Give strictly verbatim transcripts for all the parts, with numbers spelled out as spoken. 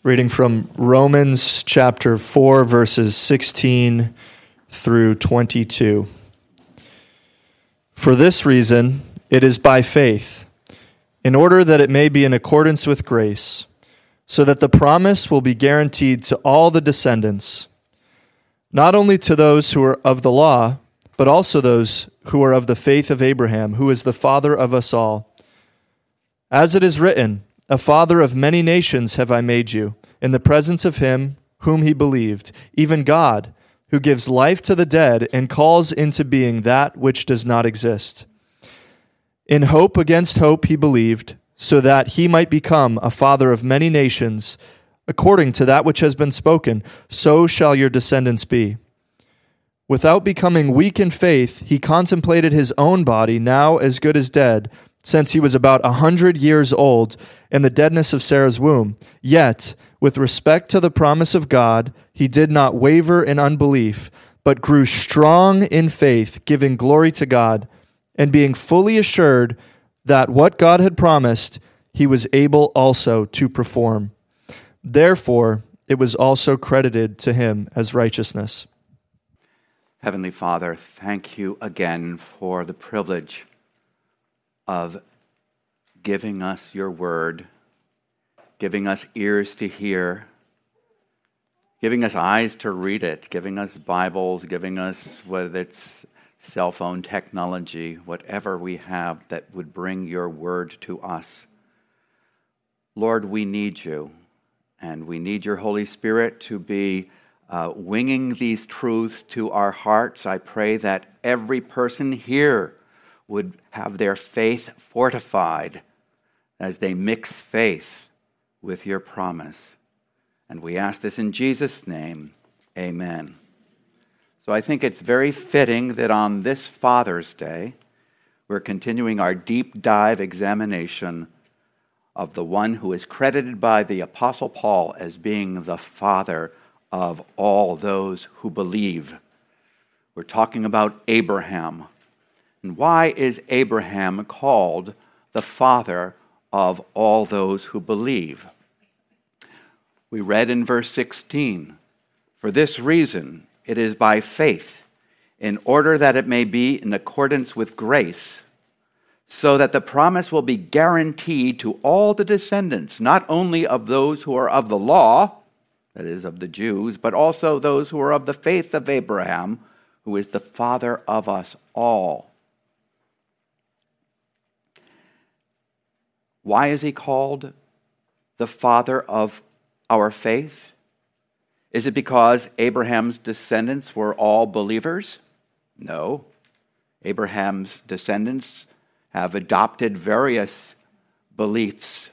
Reading from Romans chapter four, verses sixteen through twenty-two. For this reason, it is by faith, in order that it may be in accordance with grace, so that the promise will be guaranteed to all the descendants, not only to those who are of the law, but also those who are of the faith of Abraham, who is the father of us all. As it is written, a father of many nations have I made you, in the presence of him whom he believed, even God, who gives life to the dead and calls into being that which does not exist. In hope against hope he believed, so that he might become a father of many nations, according to that which has been spoken, so shall your descendants be. Without becoming weak in faith, he contemplated his own body, now as good as dead, since he was about a hundred years old, in the deadness of Sarah's womb. Yet, with respect to the promise of God, he did not waver in unbelief, but grew strong in faith, giving glory to God, and being fully assured that what God had promised, he was able also to perform. Therefore, it was also credited to him as righteousness. Heavenly Father, thank you again for the privilege of giving us your word, giving us ears to hear, giving us eyes to read it, giving us Bibles, giving us, whether it's cell phone technology, whatever we have that would bring your word to us. Lord, we need you, and we need your Holy Spirit to be uh, winging these truths to our hearts. I pray that every person here would have their faith fortified as they mix faith with your promise. And we ask this in Jesus' name, amen. So I think it's very fitting that on this Father's Day, we're continuing our deep dive examination of the one who is credited by the Apostle Paul as being the father of all those who believe. We're talking about Abraham. And why is Abraham called the father of all those who believe? We read in verse sixteen, for this reason it is by faith, in order that it may be in accordance with grace, so that the promise will be guaranteed to all the descendants, not only of those who are of the law, that is, of the Jews, but also those who are of the faith of Abraham, who is the father of us all. Why is he called the father of our faith? Is it because Abraham's descendants were all believers? No. Abraham's descendants have adopted various beliefs,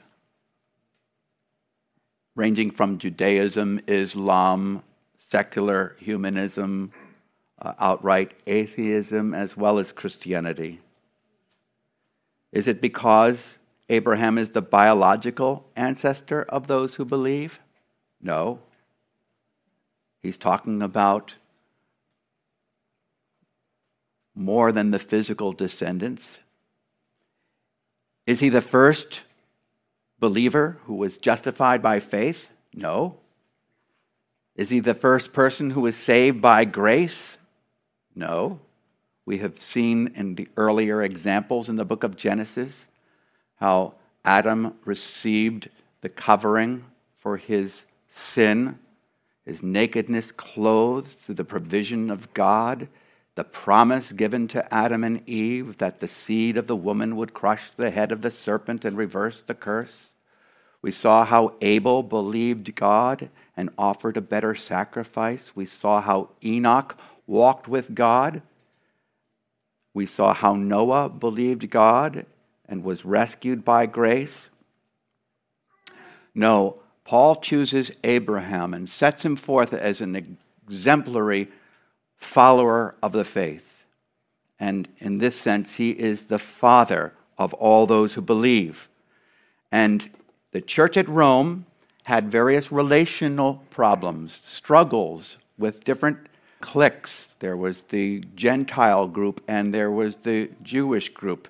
ranging from Judaism, Islam, secular humanism, uh, outright atheism, as well as Christianity. Is it because Abraham is the biological ancestor of those who believe? No. He's talking about more than the physical descendants. Is he the first believer who was justified by faith? No. Is he the first person who was saved by grace? No. We have seen in the earlier examples in the book of Genesis how Adam received the covering for his sin, his nakedness clothed through the provision of God, the promise given to Adam and Eve that the seed of the woman would crush the head of the serpent and reverse the curse. We saw how Abel believed God and offered a better sacrifice. We saw how Enoch walked with God. We saw how Noah believed God and was rescued by grace. No, Paul chooses Abraham and sets him forth as an exemplary follower of the faith. And in this sense, he is the father of all those who believe. And the church at Rome had various relational problems, struggles with different cliques. There was the Gentile group and there was the Jewish group.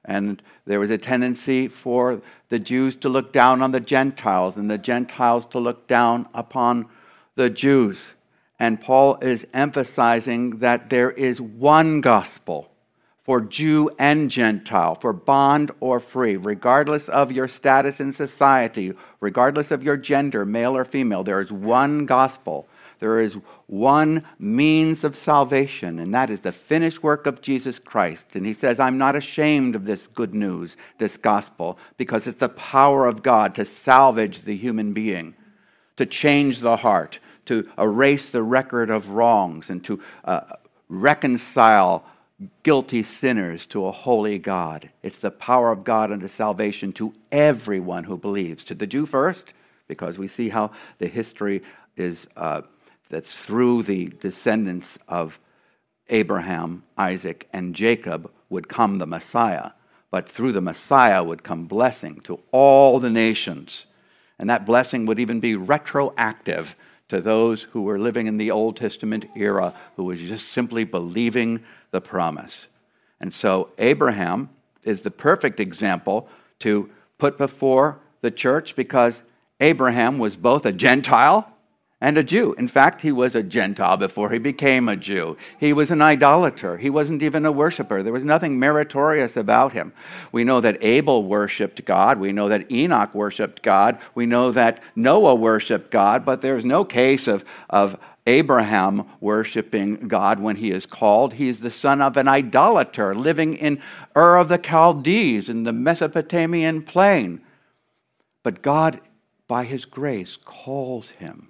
And there was a tendency for the Jews to look down on the Gentiles and the Gentiles to look down upon the Jews. And Paul is emphasizing that there is one gospel for Jew and Gentile, for bond or free, regardless of your status in society, regardless of your gender, male or female. There is one gospel. There is one means of salvation, and that is the finished work of Jesus Christ. And he says, I'm not ashamed of this good news, this gospel, because it's the power of God to salvage the human being, to change the heart, to erase the record of wrongs, and to uh, reconcile guilty sinners to a holy God. It's the power of God unto salvation to everyone who believes. To the Jew first, because we see how the history is uh, that's through the descendants of Abraham, Isaac, and Jacob would come the Messiah. But through the Messiah would come blessing to all the nations. And that blessing would even be retroactive to those who were living in the Old Testament era, who was just simply believing the promise. And so Abraham is the perfect example to put before the church, because Abraham was both a Gentile and a Jew. In fact, he was a Gentile before he became a Jew. He was an idolater. He wasn't even a worshiper. There was nothing meritorious about him. We know that Abel worshipped God. We know that Enoch worshipped God. We know that Noah worshipped God, but there's no case of, of Abraham worshiping God when he is called. He is the son of an idolater living in Ur of the Chaldees in the Mesopotamian plain. But God, by his grace, calls him.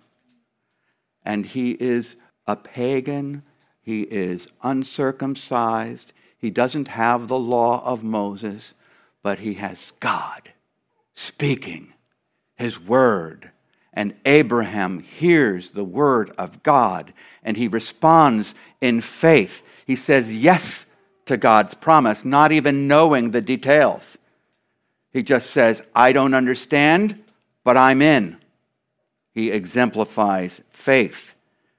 And he is a pagan. He is uncircumcised. He doesn't have the law of Moses, but he has God speaking his word. And Abraham hears the word of God, and he responds in faith. He says yes to God's promise, not even knowing the details. He just says, I don't understand, but I'm in. He exemplifies faith.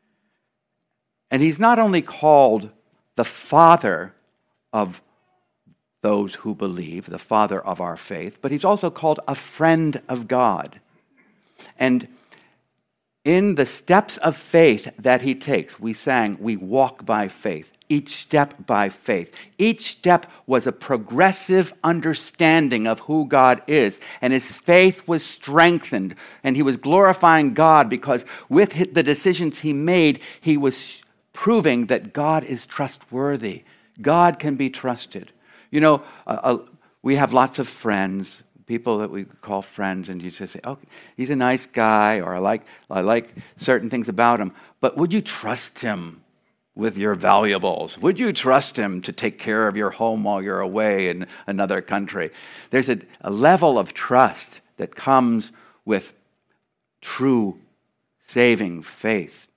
And he's not only called the father of those who believe, the father of our faith, but he's also called a friend of God. And in the steps of faith that he takes, we sang, we walk by faith, each step by faith. Each step was a progressive understanding of who God is, and his faith was strengthened, and he was glorifying God because with the decisions he made, he was proving that God is trustworthy. God can be trusted. You know, uh, uh, we have lots of friends, people that we call friends, and you just say, "Oh, he's a nice guy," or "I like, I like certain things about him." But would you trust him with your valuables? Would you trust him to take care of your home while you're away in another country? There's a, a level of trust that comes with true saving faith.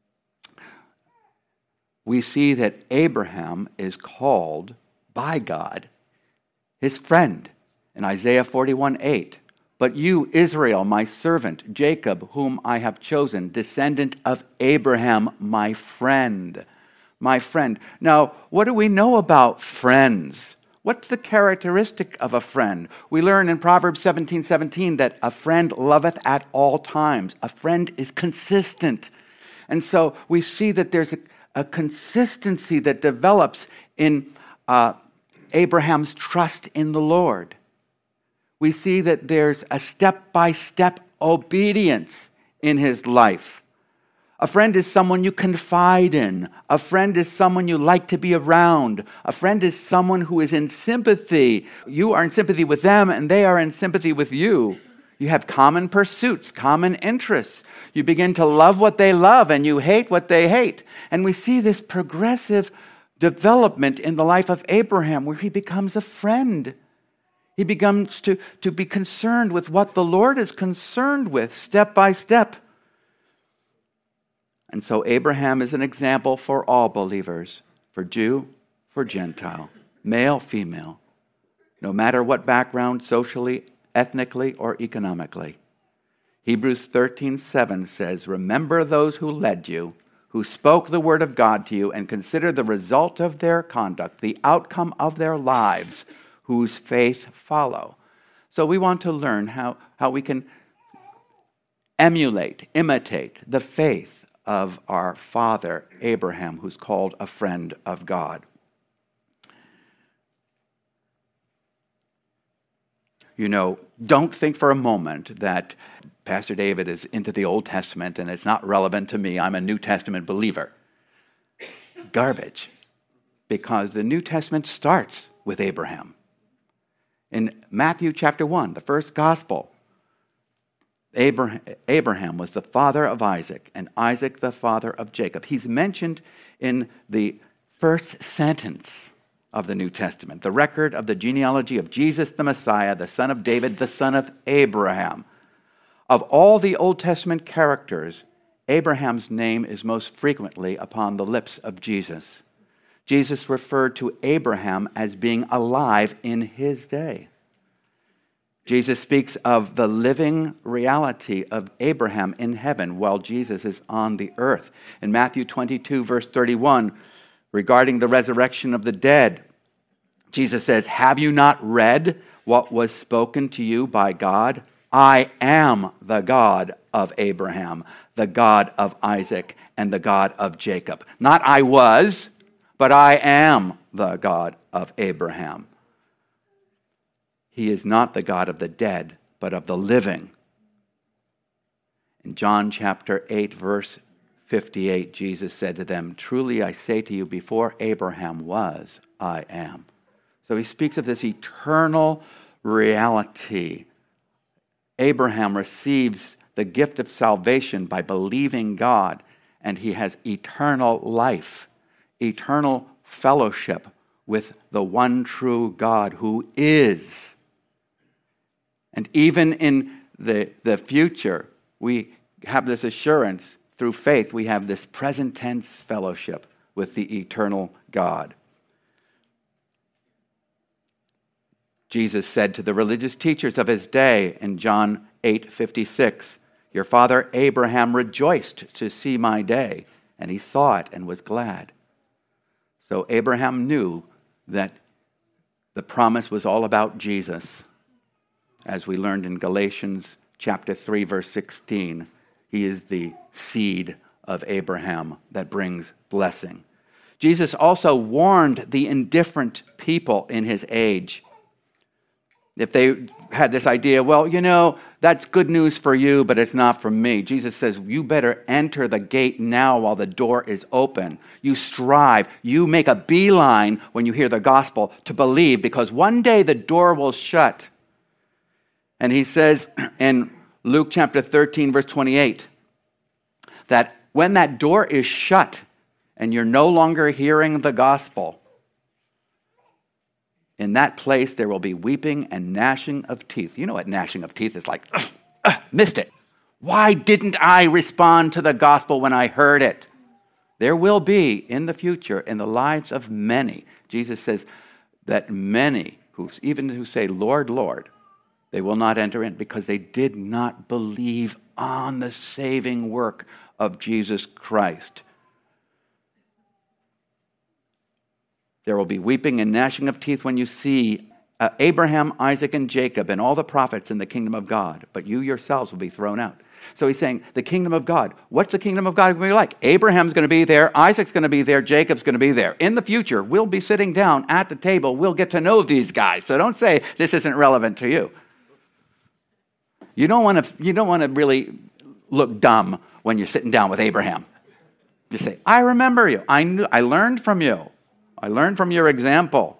We see that Abraham is called by God his friend in Isaiah forty-one eight. But you, Israel, my servant, Jacob, whom I have chosen, descendant of Abraham, my friend. My friend. Now, what do we know about friends? What's the characteristic of a friend? We learn in Proverbs seventeen seventeen that a friend loveth at all times. A friend is consistent. And so we see that there's a, a consistency that develops in uh, Abraham's trust in the Lord. We see that there's a step-by-step obedience in his life. A friend is someone you confide in. A friend is someone you like to be around. A friend is someone who is in sympathy. You are in sympathy with them, and they are in sympathy with you. You have common pursuits, common interests. You begin to love what they love, and you hate what they hate. And we see this progressive development in the life of Abraham, where he becomes a friend. He begins to, to be concerned with what the Lord is concerned with, step by step. And so Abraham is an example for all believers, for Jew, for Gentile, male, female, no matter what background, socially, ethnically, or economically. Hebrews thirteen seven says, remember those who led you, who spoke the word of God to you, and consider the result of their conduct, the outcome of their lives, whose faith follow. So we want to learn how, how we can emulate, imitate the faith of our father Abraham, who's called a friend of God. You know, don't think for a moment that Pastor David is into the Old Testament and it's not relevant to me. I'm a New Testament believer. Garbage. Because the New Testament starts with Abraham. In Matthew chapter one, the first gospel, Abraham, Abraham was the father of Isaac, and Isaac the father of Jacob. He's mentioned in the first sentence of the New Testament, the record of the genealogy of Jesus the Messiah, the son of David, the son of Abraham. Of all the Old Testament characters, Abraham's name is most frequently upon the lips of Jesus. Jesus referred to Abraham as being alive in his day. Jesus speaks of the living reality of Abraham in heaven while Jesus is on the earth. In Matthew twenty-two, verse thirty-one, regarding the resurrection of the dead, Jesus says, "Have you not read what was spoken to you by God? I am the God of Abraham, the God of Isaac, and the God of Jacob." Not I was, but I am the God of Abraham. He is not the God of the dead, but of the living. In John chapter eight, verse fifty-eight, Jesus said to them, "Truly I say to you, before Abraham was, I am." So he speaks of this eternal reality. Abraham receives the gift of salvation by believing God, and he has eternal life, eternal fellowship with the one true God who is. And even in the, the future, we have this assurance through faith. We have this present tense fellowship with the eternal God. Jesus said to the religious teachers of his day in John eight fifty-six, "Your father Abraham rejoiced to see my day, and he saw it and was glad." So Abraham knew that the promise was all about Jesus. As we learned in Galatians chapter three, verse sixteen, he is the seed of Abraham that brings blessing. Jesus also warned the indifferent people in his age. If they had this idea, well, you know, that's good news for you, but it's not for me. Jesus says, you better enter the gate now while the door is open. You strive. You make a beeline when you hear the gospel to believe, because one day the door will shut. And he says in Luke chapter thirteen, verse twenty-eight, that when that door is shut and you're no longer hearing the gospel, in that place there will be weeping and gnashing of teeth. You know what gnashing of teeth is like? Ugh, ugh, missed it. Why didn't I respond to the gospel when I heard it? There will be in the future, in the lives of many, Jesus says that many, who even who say, Lord, Lord, they will not enter in because they did not believe on the saving work of Jesus Christ. There will be weeping and gnashing of teeth when you see uh, Abraham, Isaac, and Jacob and all the prophets in the kingdom of God, but you yourselves will be thrown out. So he's saying, the kingdom of God. What's the kingdom of God going to be like? Abraham's going to be there, Isaac's going to be there, Jacob's going to be there. In the future, we'll be sitting down at the table. We'll get to know these guys. So don't say this isn't relevant to you. You don't want to, you don't want to really look dumb when you're sitting down with Abraham. You say, I remember you. I knew, I learned from you. I learned from your example.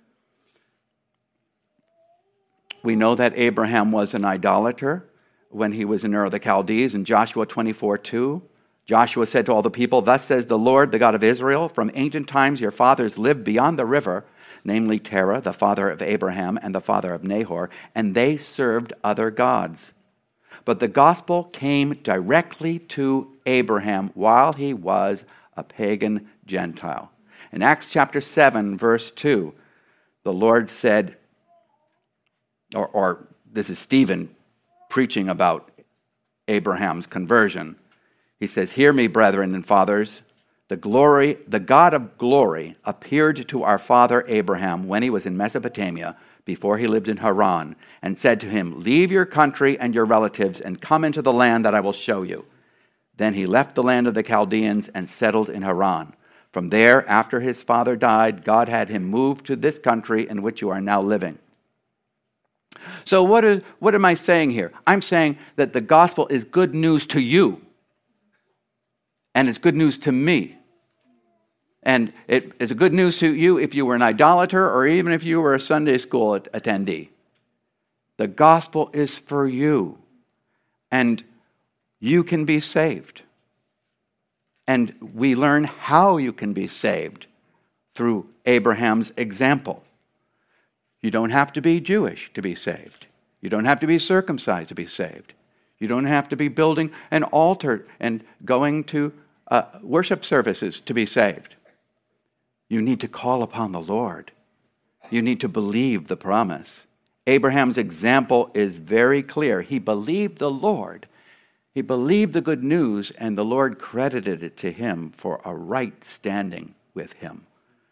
We know that Abraham was an idolater when he was in Ur of the Chaldees in Joshua twenty-four two. Joshua said to all the people, "Thus says the Lord, the God of Israel, from ancient times your fathers lived beyond the river, namely Terah, the father of Abraham and the father of Nahor, and they served other gods. But the gospel came directly to Abraham while he was a pagan Gentile." In Acts chapter seven, verse two, the Lord said, or, or this is Stephen preaching about Abraham's conversion. He says, "Hear me, brethren and fathers. The glory, the God of glory appeared to our father Abraham when he was in Mesopotamia, before he lived in Haran, and said to him, "Leave your country and your relatives and come into the land that I will show you." Then he left the land of the Chaldeans and settled in Haran. From there, after his father died, God had him move to this country in which you are now living. So what is what am I saying here? I'm saying that the gospel is good news to you. And it's good news to me. And it, it's a good news to you if you were an idolater or even if you were a Sunday school attendee. The gospel is for you. And you can be saved. And we learn how you can be saved through Abraham's example. You don't have to be Jewish to be saved. You don't have to be circumcised to be saved. You don't have to be building an altar and going to uh, worship services to be saved. You need to call upon the Lord. You need to believe the promise. Abraham's example is very clear. He believed the Lord. He believed the good news, and the Lord credited it to him for a right standing with him.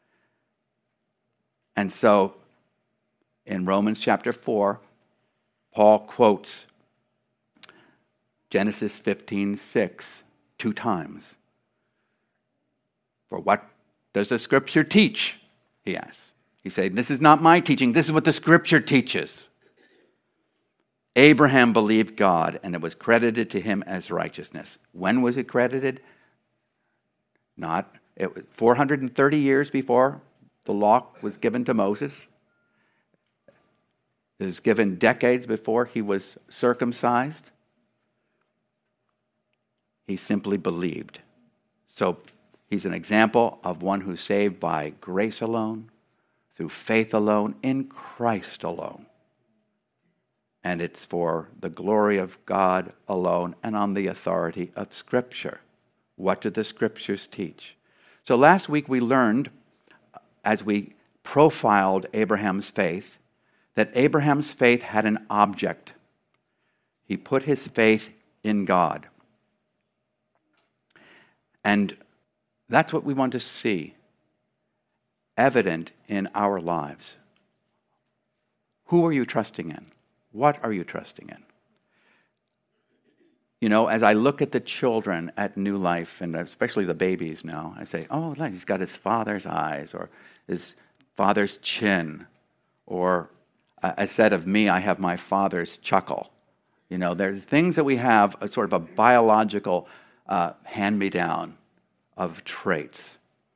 And so, in Romans chapter four, Paul quotes Genesis fifteen six two times. For what does the Scripture teach? He asks. He's saying, this is not my teaching. This is what the Scripture teaches. Abraham believed God, and it was credited to him as righteousness. When was it credited? Not it was four hundred thirty years before the law was given to Moses. It was given decades before he was circumcised. He simply believed. So he's an example of one who's saved by grace alone, through faith alone, in Christ alone. And it's for the glory of God alone and on the authority of Scripture. What do the Scriptures teach? So last week we learned, as we profiled Abraham's faith, that Abraham's faith had an object. He put his faith in God. And that's what we want to see evident in our lives. Who are you trusting in? What are you trusting in? You know, as I look at the children at New Life, and especially the babies now, I say, oh, look, he's got his father's eyes, or his father's chin, or I said of me, I have my father's chuckle. You know, there's things that we have, a sort of a biological uh, hand-me-down of traits.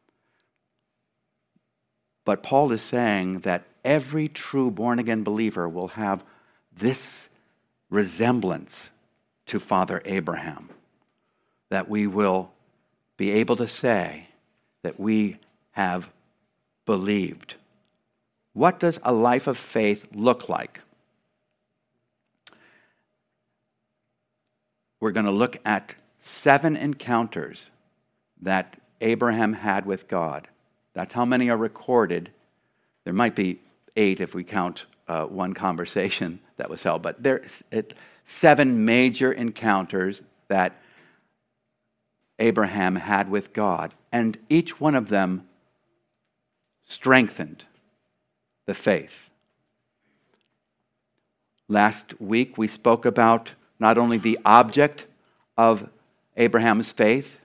But Paul is saying that every true born-again believer will have this resemblance to Father Abraham, that we will be able to say that we have believed. What does a life of faith look like? We're going to look at seven encounters that Abraham had with God. That's how many are recorded. There might be eight if we count uh, one conversation that was held, but there's seven major encounters that Abraham had with God, and each one of them strengthened the faith. Last week we spoke about not only the object of Abraham's faith.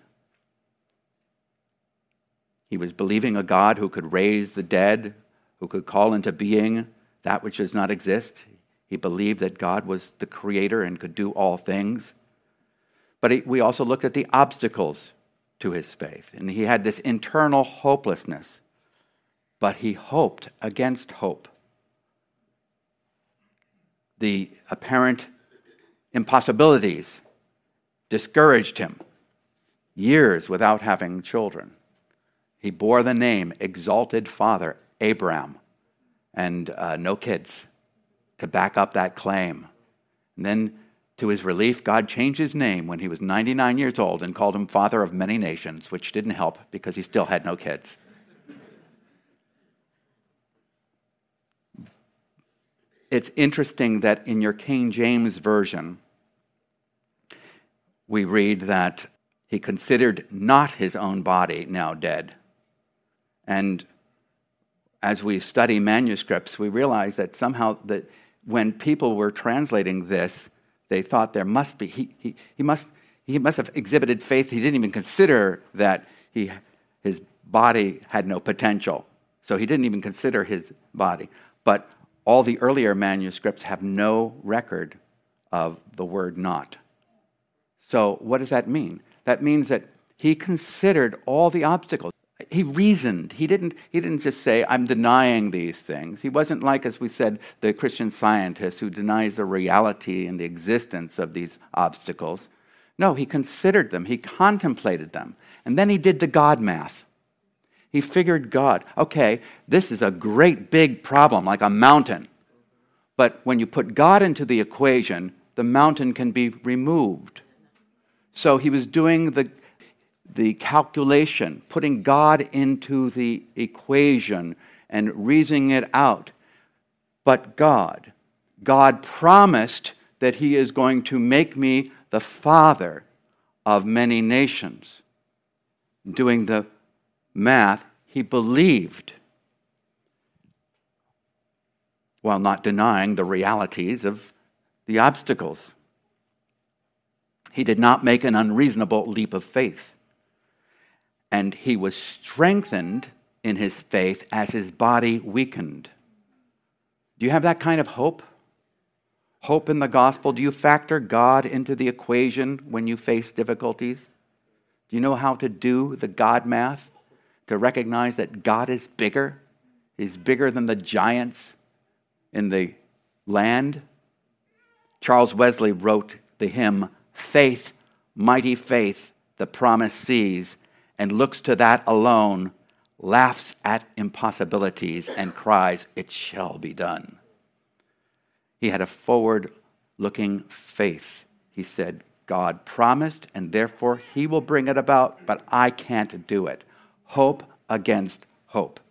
He was believing a God who could raise the dead, who could call into being that which does not exist. He believed that God was the creator and could do all things. But he, we also looked at the obstacles to his faith. And he had this internal hopelessness. But he hoped against hope. The apparent impossibilities discouraged him. Years without having children. He bore the name Exalted Father Abraham, and uh, no kids to back up that claim. And then, to his relief, God changed his name when he was ninety-nine years old and called him Father of Many Nations, which didn't help because he still had no kids. It's interesting that in your King James Version, we read that he considered not his own body now dead. And as we study manuscripts, we realize that somehow that when people were translating this, they thought there must be, he, he, he, must, he must have exhibited faith. He didn't even consider that he, his body had no potential. So he didn't even consider his body. But all the earlier manuscripts have no record of the word not. So what does that mean? That means that he considered all the obstacles. He reasoned. He didn't, he didn't just say, I'm denying these things. He wasn't like, as we said, the Christian scientist who denies the reality and the existence of these obstacles. No, he considered them. He contemplated them. And then he did the God math. He figured God, okay, this is a great big problem, like a mountain. But when you put God into the equation, the mountain can be removed. So he was doing the the calculation, putting God into the equation and reasoning it out. But God, God promised that he is going to make me the father of many nations. Doing the math, he believed, while not denying the realities of the obstacles. He did not make an unreasonable leap of faith. And he was strengthened in his faith as his body weakened. Do you have that kind of hope? Hope in the gospel? Do you factor God into the equation when you face difficulties? Do you know how to do the God math? To recognize that God is bigger? He's bigger than the giants in the land? Charles Wesley wrote the hymn, "Faith, mighty faith, the promise sees, and looks to that alone, laughs at impossibilities, and cries, it shall be done." He had a forward-looking faith. He said, God promised, and therefore he will bring it about, but I can't do it. Hope against hope.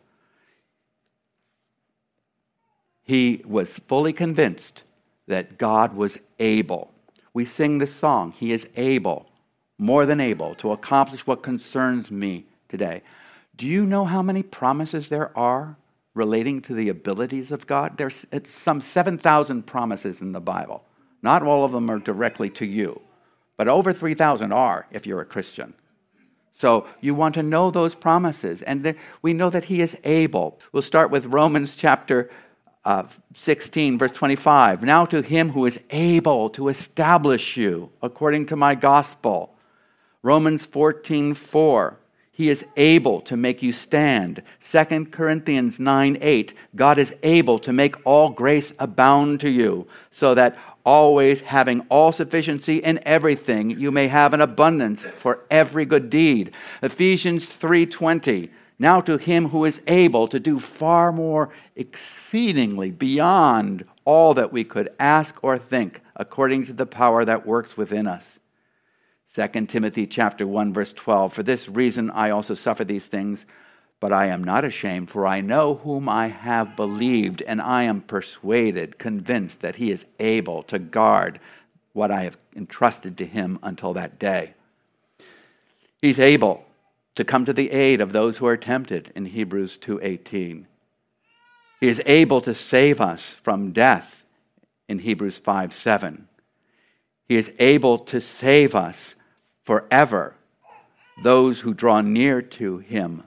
He was fully convinced that God was able. We sing this song, he is able, more than able, to accomplish what concerns me today. Do you know how many promises there are relating to the abilities of God? There's some seven thousand promises in the Bible. Not all of them are directly to you, but over three thousand are if you're a Christian. So you want to know those promises, and we know that he is able. We'll start with Romans chapter uh, sixteen, verse twenty-five. Now to him who is able to establish you according to my gospel. Romans fourteen, four. He is able to make you stand. Second Corinthians nine, eight. God is able to make all grace abound to you, so that always having all sufficiency in everything, you may have an abundance for every good deed. Ephesians three twenty. Now to him who is able to do far more exceedingly beyond all that we could ask or think, according to the power that works within us. Second Timothy chapter one, verse twelve. For this reason I also suffer these things, but I am not ashamed, for I know whom I have believed, and I am persuaded, convinced that he is able to guard what I have entrusted to him until that day. He's able to come to the aid of those who are tempted in Hebrews two eighteen. He is able to save us from death in Hebrews five seven. He is able to save us forever, those who draw near to him,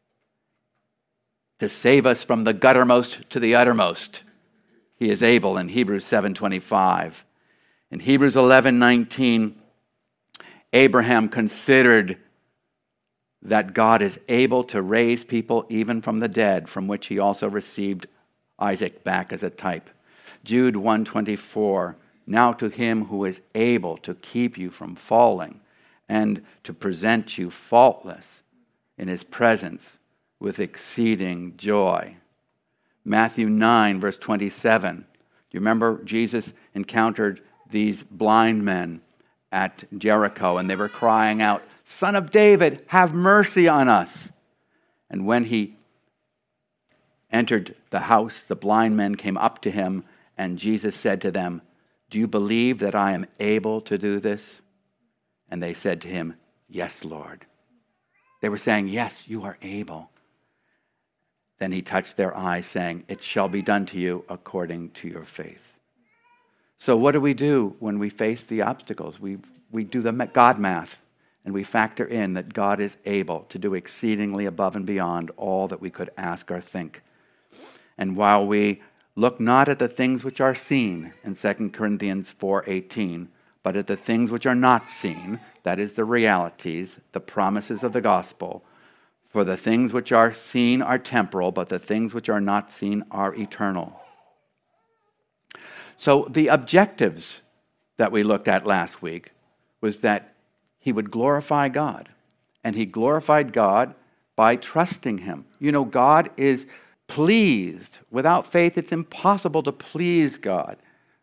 to save us from the guttermost to the uttermost. He is able in Hebrews seven twenty-five. In Hebrews eleven nineteen, Abraham considered that God is able to raise people even from the dead, from which he also received Isaac back as a type. Jude one twenty-four, now to him who is able to keep you from falling and to present you faultless in his presence with exceeding joy. Matthew nine, verse twenty-seven. Do you remember Jesus encountered these blind men at Jericho, and they were crying out, Son of David, have mercy on us. And when he entered the house, the blind men came up to him, and Jesus said to them, do you believe that I am able to do this? And they said to him, yes, Lord. They were saying, yes, you are able. Then he touched their eyes, saying, "It shall be done to you according to your faith." So what do we do when we face the obstacles? We, we do the God math, and we factor in that God is able to do exceedingly above and beyond all that we could ask or think. And while we look not at the things which are seen in Second Corinthians four eighteen, but at the things which are not seen, that is the realities, the promises of the gospel. For the things which are seen are temporal, but the things which are not seen are eternal. So the objectives that we looked at last week was that he would glorify God. And he glorified God by trusting him. You know, God is pleased. Without faith, it's impossible to please God.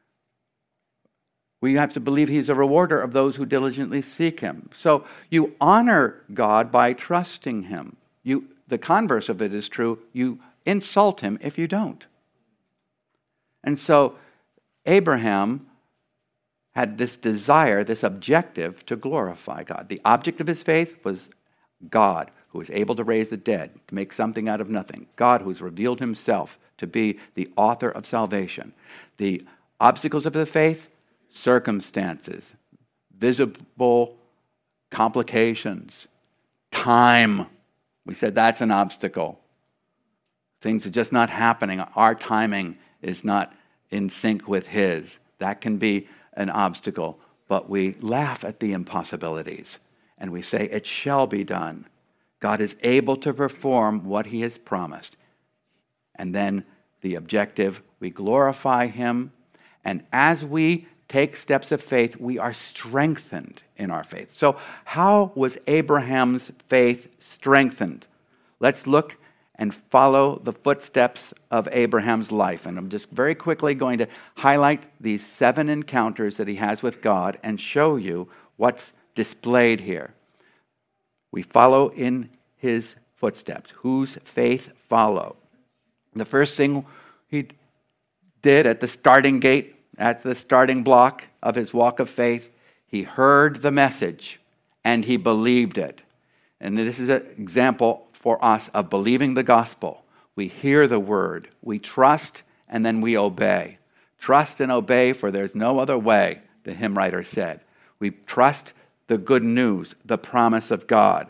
We have to believe he's a rewarder of those who diligently seek him. So you honor God by trusting him. You, the converse of it is true. You insult him if you don't. And so Abraham had this desire, this objective to glorify God. The object of his faith was God, who is able to raise the dead, to make something out of nothing. God, who has revealed himself to be the author of salvation. The obstacles of the faith, circumstances, visible complications, time. We said that's an obstacle. Things are just not happening. Our timing is not in sync with his. That can be an obstacle. But we laugh at the impossibilities and we say, it shall be done. God is able to perform what he has promised. And then the objective, we glorify him. And as we take steps of faith, we are strengthened in our faith. So how was Abraham's faith strengthened? Let's look and follow the footsteps of Abraham's life. And I'm just very quickly going to highlight these seven encounters that he has with God and show you what's displayed here. We follow in his footsteps. Whose faith follow? The first thing he did at the starting gate, at the starting block of his walk of faith, he heard the message and he believed it. And this is an example for us of believing the gospel. We hear the word, we trust, and then we obey. Trust and obey, for there's no other way, the hymn writer said. We trust the good news, the promise of God.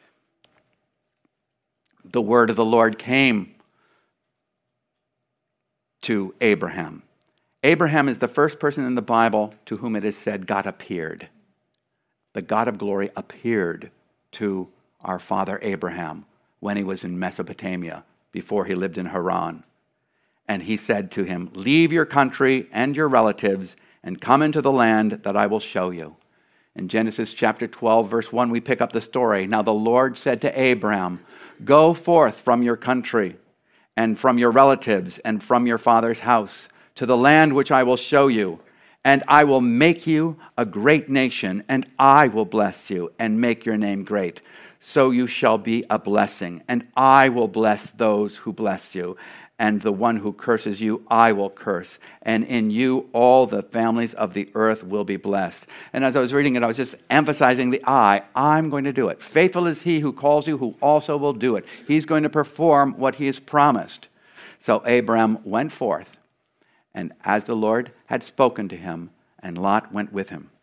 The word of the Lord came to Abraham. Abraham is the first person in the Bible to whom it is said God appeared. The God of glory appeared to our father Abraham when he was in Mesopotamia, before he lived in Haran. And he said to him, "Leave your country and your relatives and come into the land that I will show you." In Genesis chapter twelve, verse one, we pick up the story. Now the Lord said to Abraham, "Go forth from your country and from your relatives and from your father's house to the land which I will show you. And I will make you a great nation, and I will bless you and make your name great. So you shall be a blessing, and I will bless those who bless you. And the one who curses you, I will curse. And in you, all the families of the earth will be blessed." And as I was reading it, I was just emphasizing the I. I'm going to do it. Faithful is he who calls you, who also will do it. He's going to perform what he has promised. So Abraham went forth, and as the Lord had spoken to him, and Lot went with him.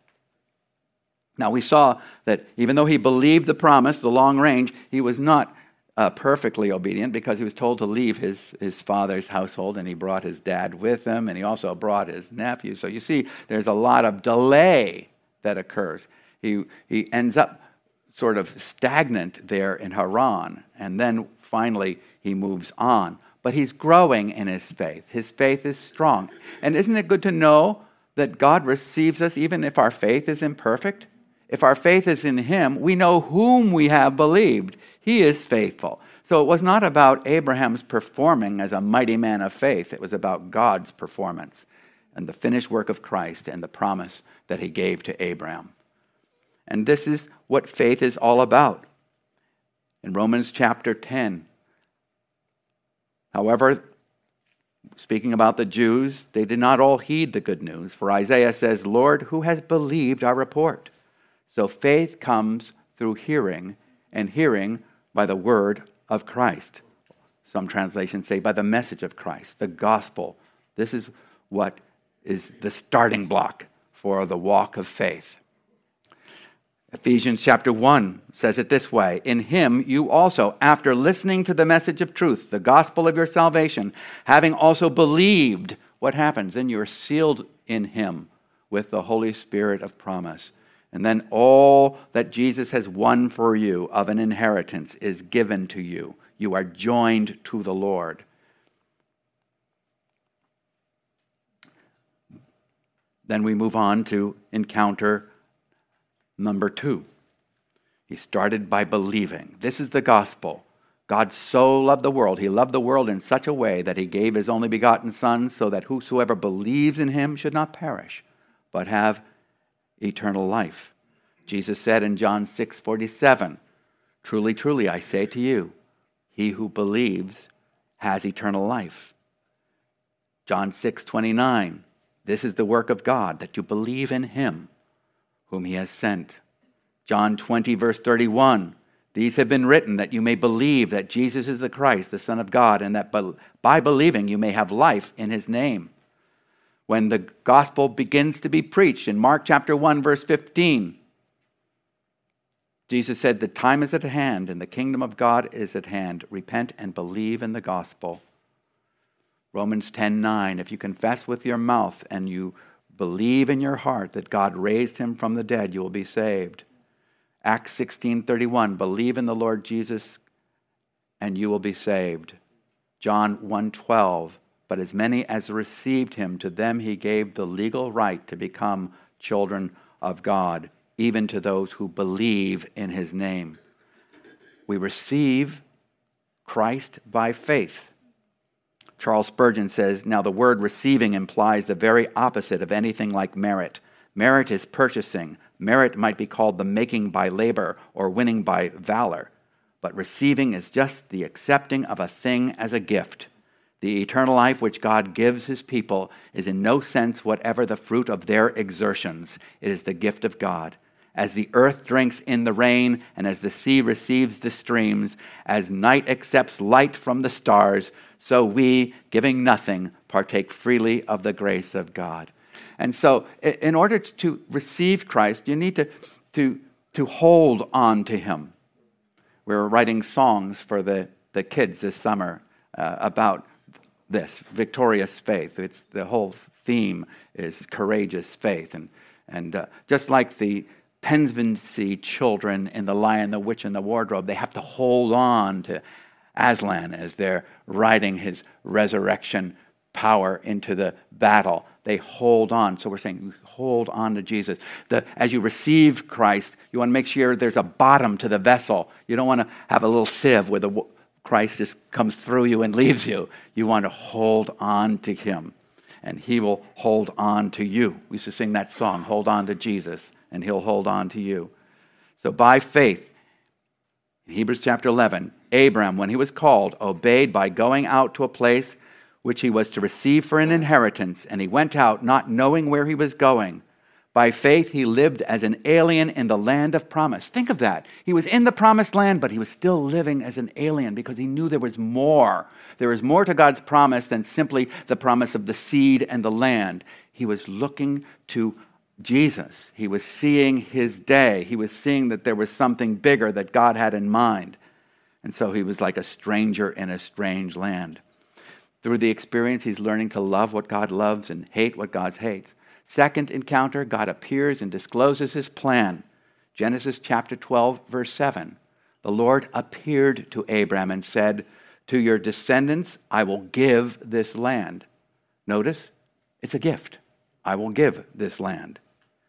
Now we saw that even though he believed the promise, the long range, he was not uh, perfectly obedient, because he was told to leave his, his father's household, and he brought his dad with him, and he also brought his nephew. So you see, there's a lot of delay that occurs. He, he ends up sort of stagnant there in Haran, and then finally he moves on. But he's growing in his faith. His faith is strong. And isn't it good to know that God receives us even if our faith is imperfect? If our faith is in him, we know whom we have believed. He is faithful. So it was not about Abraham's performing as a mighty man of faith. It was about God's performance and the finished work of Christ and the promise that he gave to Abraham. And this is what faith is all about. In Romans chapter ten, however, speaking about the Jews, they did not all heed the good news. For Isaiah says, "Lord, who has believed our report?" So faith comes through hearing, and hearing by the word of Christ. Some translations say by the message of Christ, the gospel. This is what is the starting block for the walk of faith. Ephesians chapter one says it this way, in him you also, after listening to the message of truth, the gospel of your salvation, having also believed, what happens? Then you're sealed in him with the Holy Spirit of promise. And then all that Jesus has won for you of an inheritance is given to you. You are joined to the Lord. Then we move on to encounter number two. He started by believing. This is the gospel. God so loved the world. He loved the world in such a way that he gave his only begotten Son so that whosoever believes in him should not perish, but have eternal life. Jesus said in John six forty-seven, truly, truly, I say to you, he who believes has eternal life. John six twenty-nine, this is the work of God, that you believe in him whom he has sent. John twenty, verse thirty-one, these have been written that you may believe that Jesus is the Christ, the Son of God, and that by believing you may have life in his name. When the gospel begins to be preached in Mark chapter one, verse fifteen, Jesus said, the time is at hand and the kingdom of God is at hand. Repent and believe in the gospel. Romans ten nine, if you confess with your mouth and you believe in your heart that God raised him from the dead, you will be saved. Acts sixteen thirty-one, believe in the Lord Jesus and you will be saved. John one twelve, but as many as received him, to them he gave the legal right to become children of God, even to those who believe in his name. We receive Christ by faith. Charles Spurgeon says, now the word receiving implies the very opposite of anything like merit. Merit is purchasing. Merit might be called the making by labor or winning by valor. But receiving is just the accepting of a thing as a gift. The eternal life which God gives his people is in no sense whatever the fruit of their exertions. It is the gift of God. As the earth drinks in the rain, and as the sea receives the streams, as night accepts light from the stars, so we, giving nothing, partake freely of the grace of God. And so, in order to receive Christ, you need to, to, to hold on to him. We were writing songs for the, the kids this summer uh, about this, victorious faith. It's, the whole theme is courageous faith. And, and uh, just like the Pensmancy children in The Lion, the Witch, and the Wardrobe, they have to hold on to Aslan as they're riding his resurrection power into the battle. They hold on. So we're saying, hold on to Jesus. The, as you receive Christ, you want to make sure there's a bottom to the vessel. You don't want to have a little sieve where the Christ just comes through you and leaves you. You want to hold on to him, and he will hold on to you. We used to sing that song, Hold On to Jesus, and he'll hold on to you. So by faith, in Hebrews chapter eleven, Abram, when he was called, obeyed by going out to a place which he was to receive for an inheritance, and he went out not knowing where he was going. By faith, he lived as an alien in the land of promise. Think of that. He was in the promised land, but he was still living as an alien because he knew there was more. There was more to God's promise than simply the promise of the seed and the land. He was looking to Jesus. He was seeing his day. He was seeing that there was something bigger that God had in mind. And so he was like a stranger in a strange land. Through the experience, he's learning to love what God loves and hate what God hates. Second encounter, God appears and discloses his plan. Genesis chapter twelve, verse seven. The Lord appeared to Abram and said, to your descendants, I will give this land. Notice, it's a gift. I will give this land.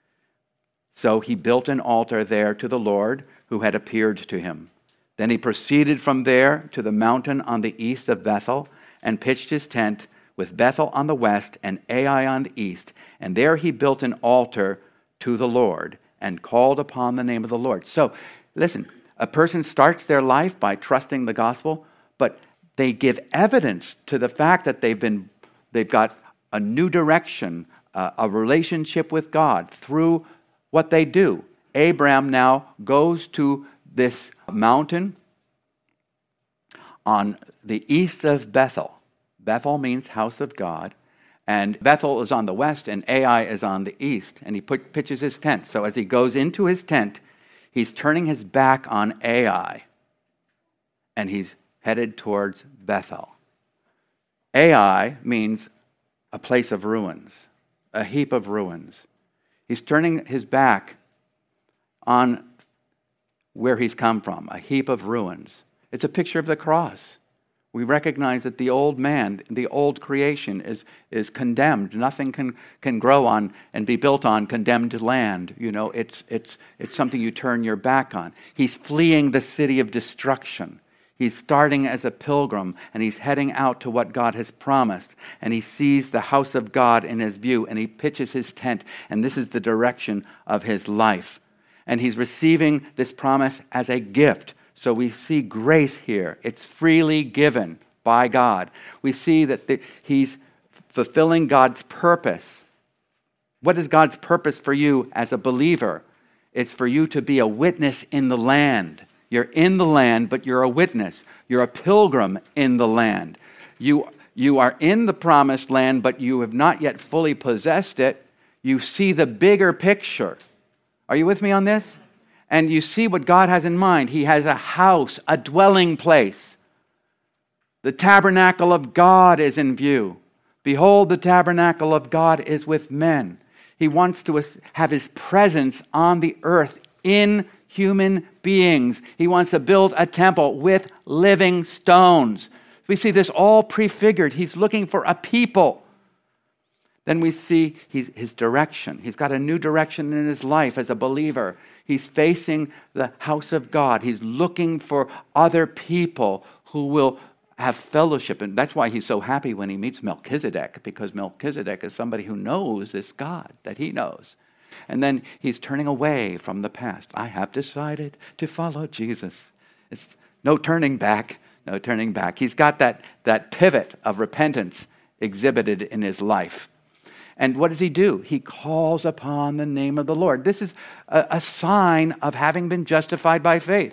So he built an altar there to the Lord who had appeared to him. Then he proceeded from there to the mountain on the east of Bethel and pitched his tent with Bethel on the west and Ai on the east. And there he built an altar to the Lord and called upon the name of the Lord. So, listen, a person starts their life by trusting the gospel, but they give evidence to the fact that they've been, they've got a new direction, uh, a relationship with God through what they do. Abram now goes to this mountain on the east of Bethel. Bethel means house of God. And Bethel is on the west and Ai is on the east. And he put, pitches his tent. So as he goes into his tent, he's turning his back on Ai. And he's headed towards Bethel. Ai means a place of ruins, a heap of ruins. He's turning his back on where he's come from, a heap of ruins. It's a picture of the cross. We recognize that the old man, the old creation is, is condemned. Nothing can, can grow on and be built on condemned land. You know, it's, it's, it's something you turn your back on. He's fleeing the city of destruction. He's starting as a pilgrim, and he's heading out to what God has promised. And he sees the house of God in his view, and he pitches his tent, and this is the direction of his life. And he's receiving this promise as a gift. So we see grace here. It's freely given by God. We see that the, he's fulfilling God's purpose. What is God's purpose for you as a believer? It's for you to be a witness in the land. You're in the land, but you're a witness. You're a pilgrim in the land. You, you are in the promised land, but you have not yet fully possessed it. You see the bigger picture. Are you with me on this? And you see what God has in mind. He has a house, a dwelling place. The tabernacle of God is in view. Behold, the tabernacle of God is with men. He wants to have his presence on the earth in human beings. He wants to build a temple with living stones. We see this all prefigured. He's looking for a people. Then we see he's, his direction. He's got a new direction in his life as a believer. He's facing the house of God. He's looking for other people who will have fellowship. And that's why he's so happy when he meets Melchizedek, because Melchizedek is somebody who knows this God that he knows. And then he's turning away from the past. I have decided to follow Jesus. It's no turning back, no turning back. He's got that, that pivot of repentance exhibited in his life. And what does he do? He calls upon the name of the Lord. This is a, a sign of having been justified by faith.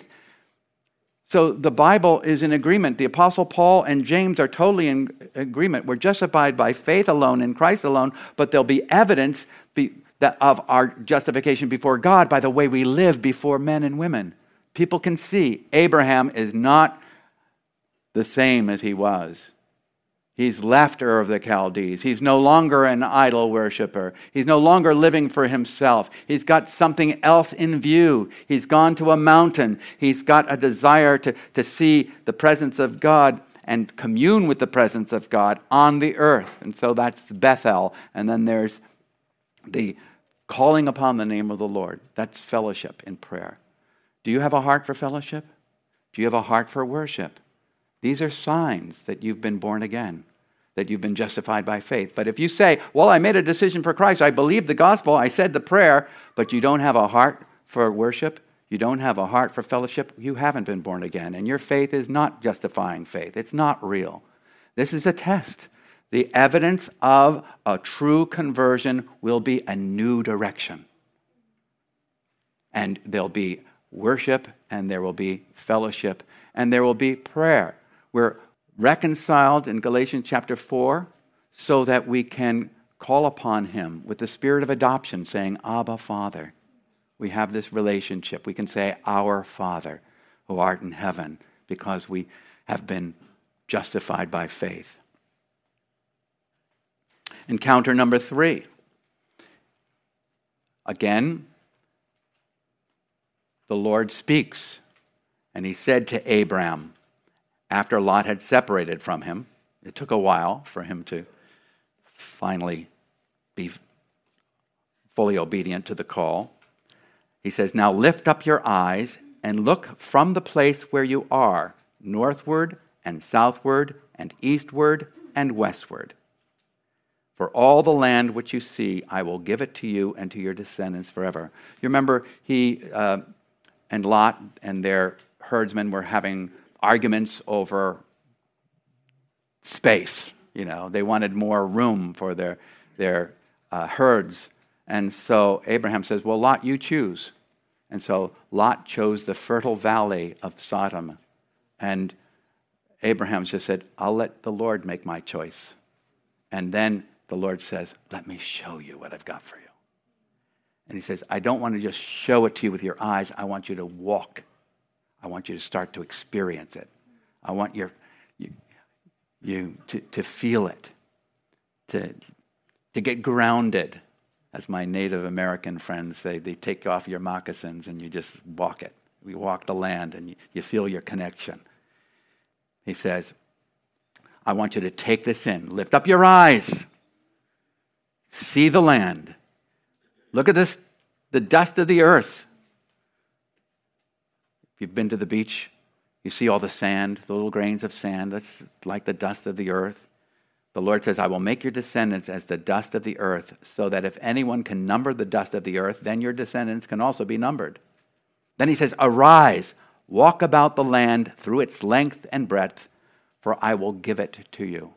So the Bible is in agreement. The Apostle Paul and James are totally in agreement. We're justified by faith alone in Christ alone, but there'll be evidence be, that of our justification before God by the way we live before men and women. People can see Abraham is not the same as he was. He's left Ur of the Chaldees. He's no longer an idol worshiper. He's no longer living for himself. He's got something else in view. He's gone to a mountain. He's got a desire to, to see the presence of God and commune with the presence of God on the earth. And so that's Bethel. And then there's the calling upon the name of the Lord. That's fellowship in prayer. Do you have a heart for fellowship? Do you have a heart for worship? These are signs that you've been born again, that you've been justified by faith. But if you say, well, I made a decision for Christ, I believed the gospel, I said the prayer, but you don't have a heart for worship, you don't have a heart for fellowship, you haven't been born again. And your faith is not justifying faith. It's not real. This is a test. The evidence of a true conversion will be a new direction. And there'll be worship, and there will be fellowship, and there will be prayer. We're reconciled in Galatians chapter four so that we can call upon him with the spirit of adoption, saying, Abba, Father. We have this relationship. We can say, Our Father, who art in heaven, because we have been justified by faith. Encounter number three. Again, the Lord speaks, and he said to Abram, after Lot had separated from him, it took a while for him to finally be fully obedient to the call. He says, now lift up your eyes and look from the place where you are, northward and southward and eastward and westward. For all the land which you see, I will give it to you and to your descendants forever. You remember he uh, and Lot and their herdsmen were having arguments over space. You know, they wanted more room for their their uh, herds. And so Abraham says, well, Lot, you choose. And so Lot chose the fertile valley of Sodom. And Abraham just said, I'll let the Lord make my choice. And then the Lord says, let me show you what I've got for you. And he says, I don't want to just show it to you with your eyes. I want you to walk. I want you to start to experience it. I want your, you, you to, to feel it, to, to get grounded. As my Native American friends say, they take off your moccasins and you just walk it. We walk the land and you, you feel your connection. He says, I want you to take this in. Lift up your eyes. See the land. Look at this, the dust of the earth. If you've been to the beach, you see all the sand, the little grains of sand. That's like the dust of the earth. The Lord says, I will make your descendants as the dust of the earth, so that if anyone can number the dust of the earth, then your descendants can also be numbered. Then he says, arise, walk about the land through its length and breadth, for I will give it to you.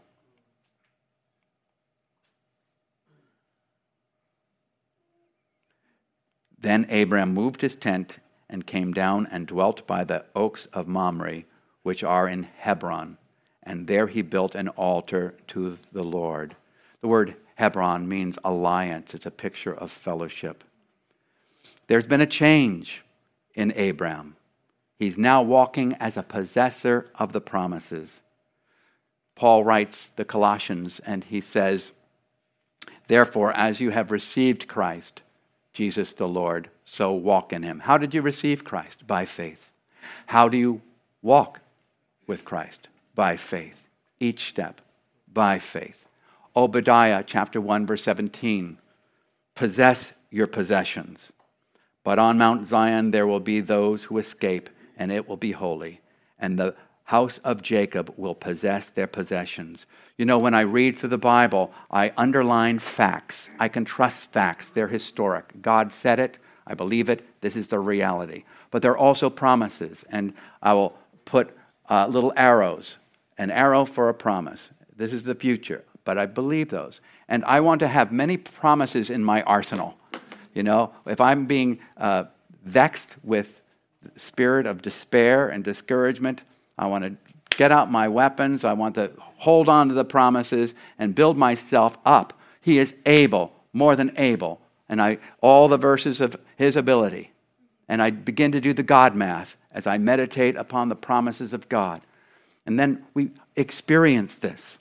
Then Abram moved his tent and came down and dwelt by the oaks of Mamre, which are in Hebron. And there he built an altar to the Lord. The word Hebron means alliance. It's a picture of fellowship. There's been a change in Abram. He's now walking as a possessor of the promises. Paul writes the Colossians, and he says, therefore, as you have received Christ, Jesus the Lord, so walk in him. How did you receive Christ? By faith. How do you walk with Christ? By faith. Each step, by faith. Obadiah chapter one, verse seventeen. Possess your possessions. But on Mount Zion there will be those who escape, and it will be holy. And the house of Jacob will possess their possessions. You know, when I read through the Bible, I underline facts. I can trust facts. They're historic. God said it. I believe it. This is the reality. But there are also promises, and I will put uh, little arrows. An arrow for a promise. This is the future, but I believe those. And I want to have many promises in my arsenal. You know, if I'm being uh, vexed with the spirit of despair and discouragement, I want to get out my weapons. I want to hold on to the promises and build myself up. He is able, more than able. And I all the verses of his ability. And I begin to do the God math as I meditate upon the promises of God. And then we experience this.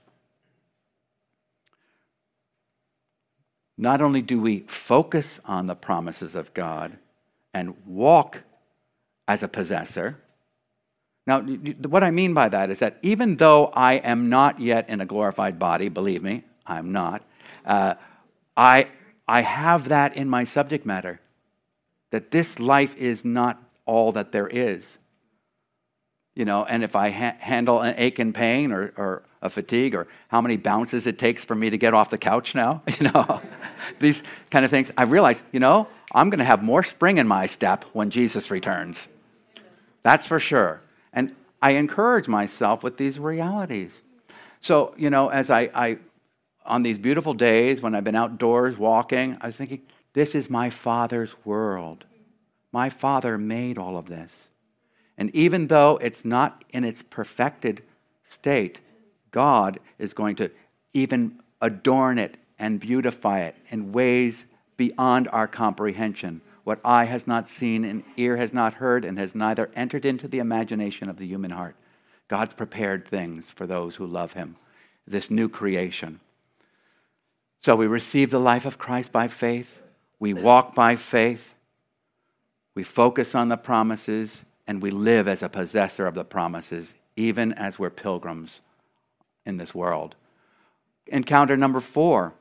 Not only do we focus on the promises of God and walk as a possessor. Now, what I mean by that is that even though I am not yet in a glorified body, believe me, I'm not, uh, I, I have that in my subject matter, that this life is not all that there is. You know, and if I ha- handle an ache and pain or, or a fatigue, or how many bounces it takes for me to get off the couch now, you know, these kind of things, I realize, you know, I'm going to have more spring in my step when Jesus returns. That's for sure. And I encourage myself with these realities. So, you know, as I, I on these beautiful days when I've been outdoors walking, I was thinking, this is my Father's world. My Father made all of this. And even though it's not in its perfected state, God is going to even adorn it and beautify it in ways beyond our comprehension. What eye has not seen and ear has not heard and has neither entered into the imagination of the human heart. God's prepared things for those who love him, this new creation. So we receive the life of Christ by faith. We walk by faith. We focus on the promises. And we live as a possessor of the promises, even as we're pilgrims in this world. Encounter number four.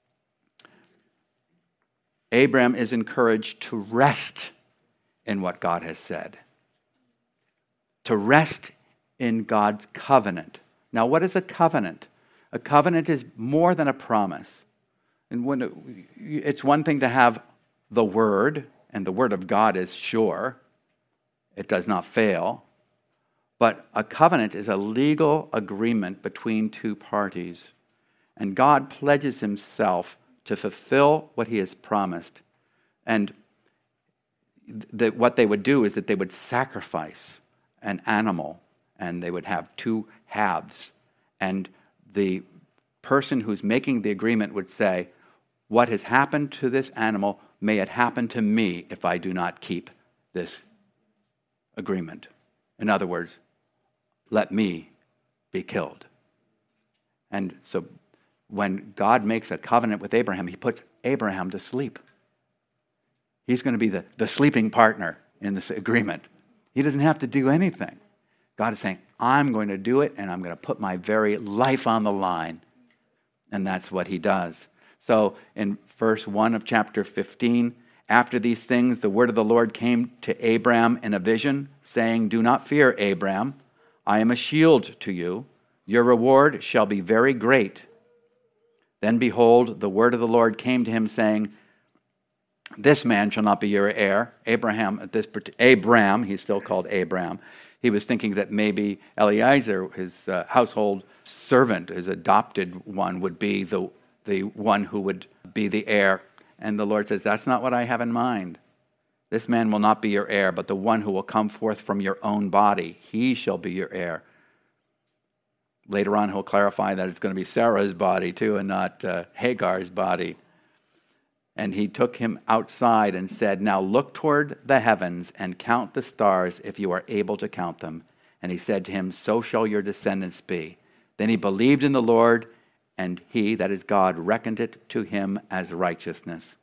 Abram is encouraged to rest in what God has said. To rest in God's covenant. Now, what is a covenant? A covenant is more than a promise. And when it, it's one thing to have the word, and the word of God is sure. It does not fail. But a covenant is a legal agreement between two parties. And God pledges himself to fulfill what he has promised. And the, what they would do is that they would sacrifice an animal and they would have two halves. And the person who's making the agreement would say, what has happened to this animal, may it happen to me if I do not keep this agreement. In other words, let me be killed. And so when God makes a covenant with Abraham, he puts Abraham to sleep. He's going to be the, the sleeping partner in this agreement. He doesn't have to do anything. God is saying, I'm going to do it, and I'm going to put my very life on the line. And that's what he does. So in verse one of chapter fifteen, after these things, the word of the Lord came to Abram in a vision, saying, do not fear, Abram. I am a shield to you. Your reward shall be very great. Then behold, the word of the Lord came to him, saying, this man shall not be your heir. Abraham, at this Abram, he's still called Abram. He was thinking that maybe Eliezer, his uh, household servant, his adopted one, would be the, the one who would be the heir. And the Lord says, that's not what I have in mind. This man will not be your heir, but the one who will come forth from your own body, he shall be your heir. Later on, he'll clarify that it's going to be Sarah's body too, and not uh, Hagar's body. And he took him outside and said, now look toward the heavens and count the stars if you are able to count them. And he said to him, so shall your descendants be. Then he believed in the Lord, and he, that is God, reckoned it to him as righteousness.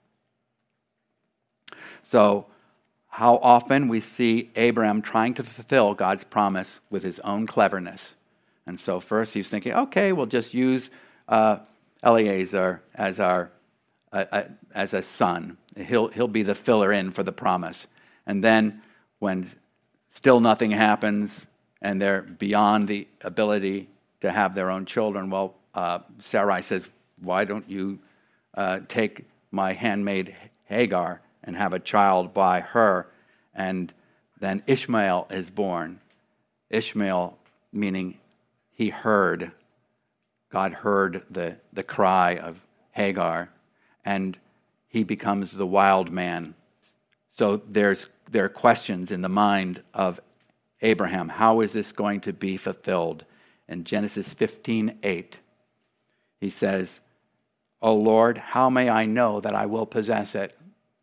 So how often we see Abraham trying to fulfill God's promise with his own cleverness. And so first he's thinking, okay, we'll just use uh, Eliezer as our uh, uh, as a son. He'll he'll be the filler in for the promise. And then when still nothing happens and they're beyond the ability to have their own children, well, uh, Sarai says, why don't you uh, take my handmaid Hagar and have a child by her? And then Ishmael is born. Ishmael meaning he heard. God heard the, the cry of Hagar, and he becomes the wild man. So there's there are questions in the mind of Abraham. How is this going to be fulfilled? In Genesis fifteen eight, he says, O Lord, how may I know that I will possess it?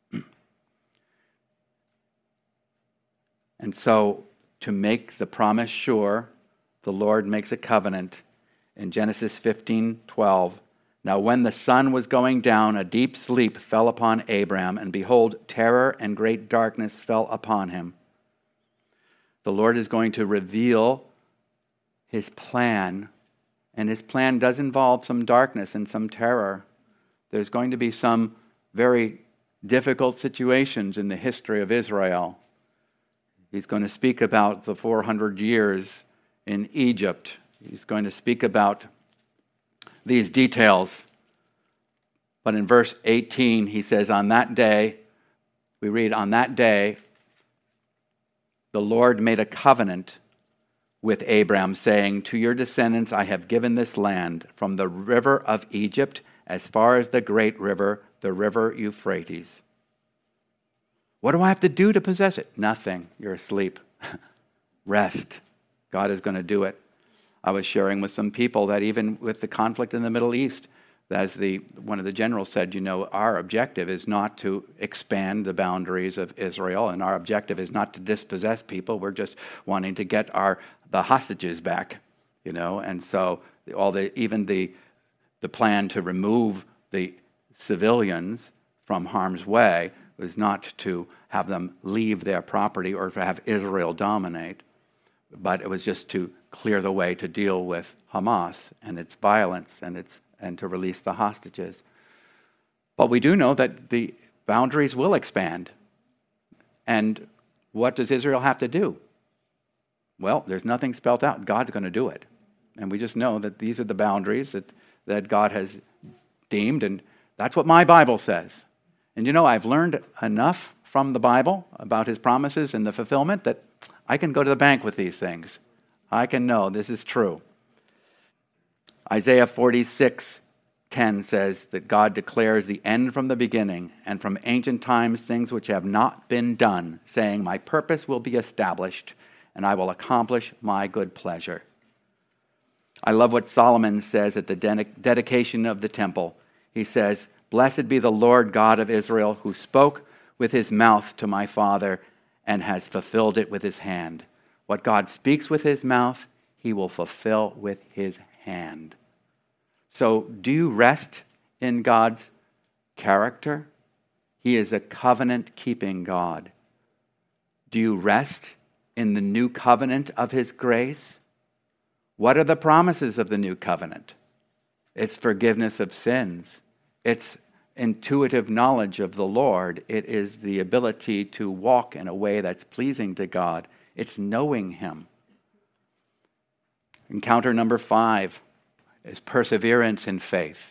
And so to make the promise sure, the Lord makes a covenant in Genesis fifteen twelve. Now when the sun was going down, a deep sleep fell upon Abram, and behold, terror and great darkness fell upon him. The Lord is going to reveal his plan, and his plan does involve some darkness and some terror. There's going to be some very difficult situations in the history of Israel. He's going to speak about the four hundred years in Egypt. He's going to speak about these details. But in verse eighteen, he says, on that day, we read, on that day, the Lord made a covenant with Abram, saying, to your descendants I have given this land, from the river of Egypt as far as the great river, the river Euphrates. What do I have to do to possess it? Nothing. You're asleep. Rest. God is going to do it. I was sharing with some people that even with the conflict in the Middle East, as the one of the generals said, you know, our objective is not to expand the boundaries of Israel, and our objective is not to dispossess people. We're just wanting to get our the hostages back, you know. And so all the even the the plan to remove the civilians from harm's way was not to have them leave their property or to have Israel dominate, but it was just to clear the way to deal with Hamas and its violence and its and to release the hostages. But we do know that the boundaries will expand. And what does Israel have to do? Well, there's nothing spelled out. God's going to do it. And we just know that these are the boundaries that, that God has deemed, and that's what my Bible says. And you know, I've learned enough from the Bible about his promises and the fulfillment that I can go to the bank with these things. I can know this is true. Isaiah forty-six ten says that God declares the end from the beginning, and from ancient times things which have not been done, saying, my purpose will be established, and I will accomplish my good pleasure. I love what Solomon says at the ded- dedication of the temple. He says, "Blessed be the Lord God of Israel, who spoke with his mouth to my father and has fulfilled it with his hand." What God speaks with his mouth, he will fulfill with his hand. So do you rest in God's character? He is a covenant-keeping God. Do you rest in the new covenant of his grace? What are the promises of the new covenant? It's forgiveness of sins. It's intuitive knowledge of the Lord. It is the ability to walk in a way that's pleasing to God. It's knowing him. Encounter number five is perseverance in faith.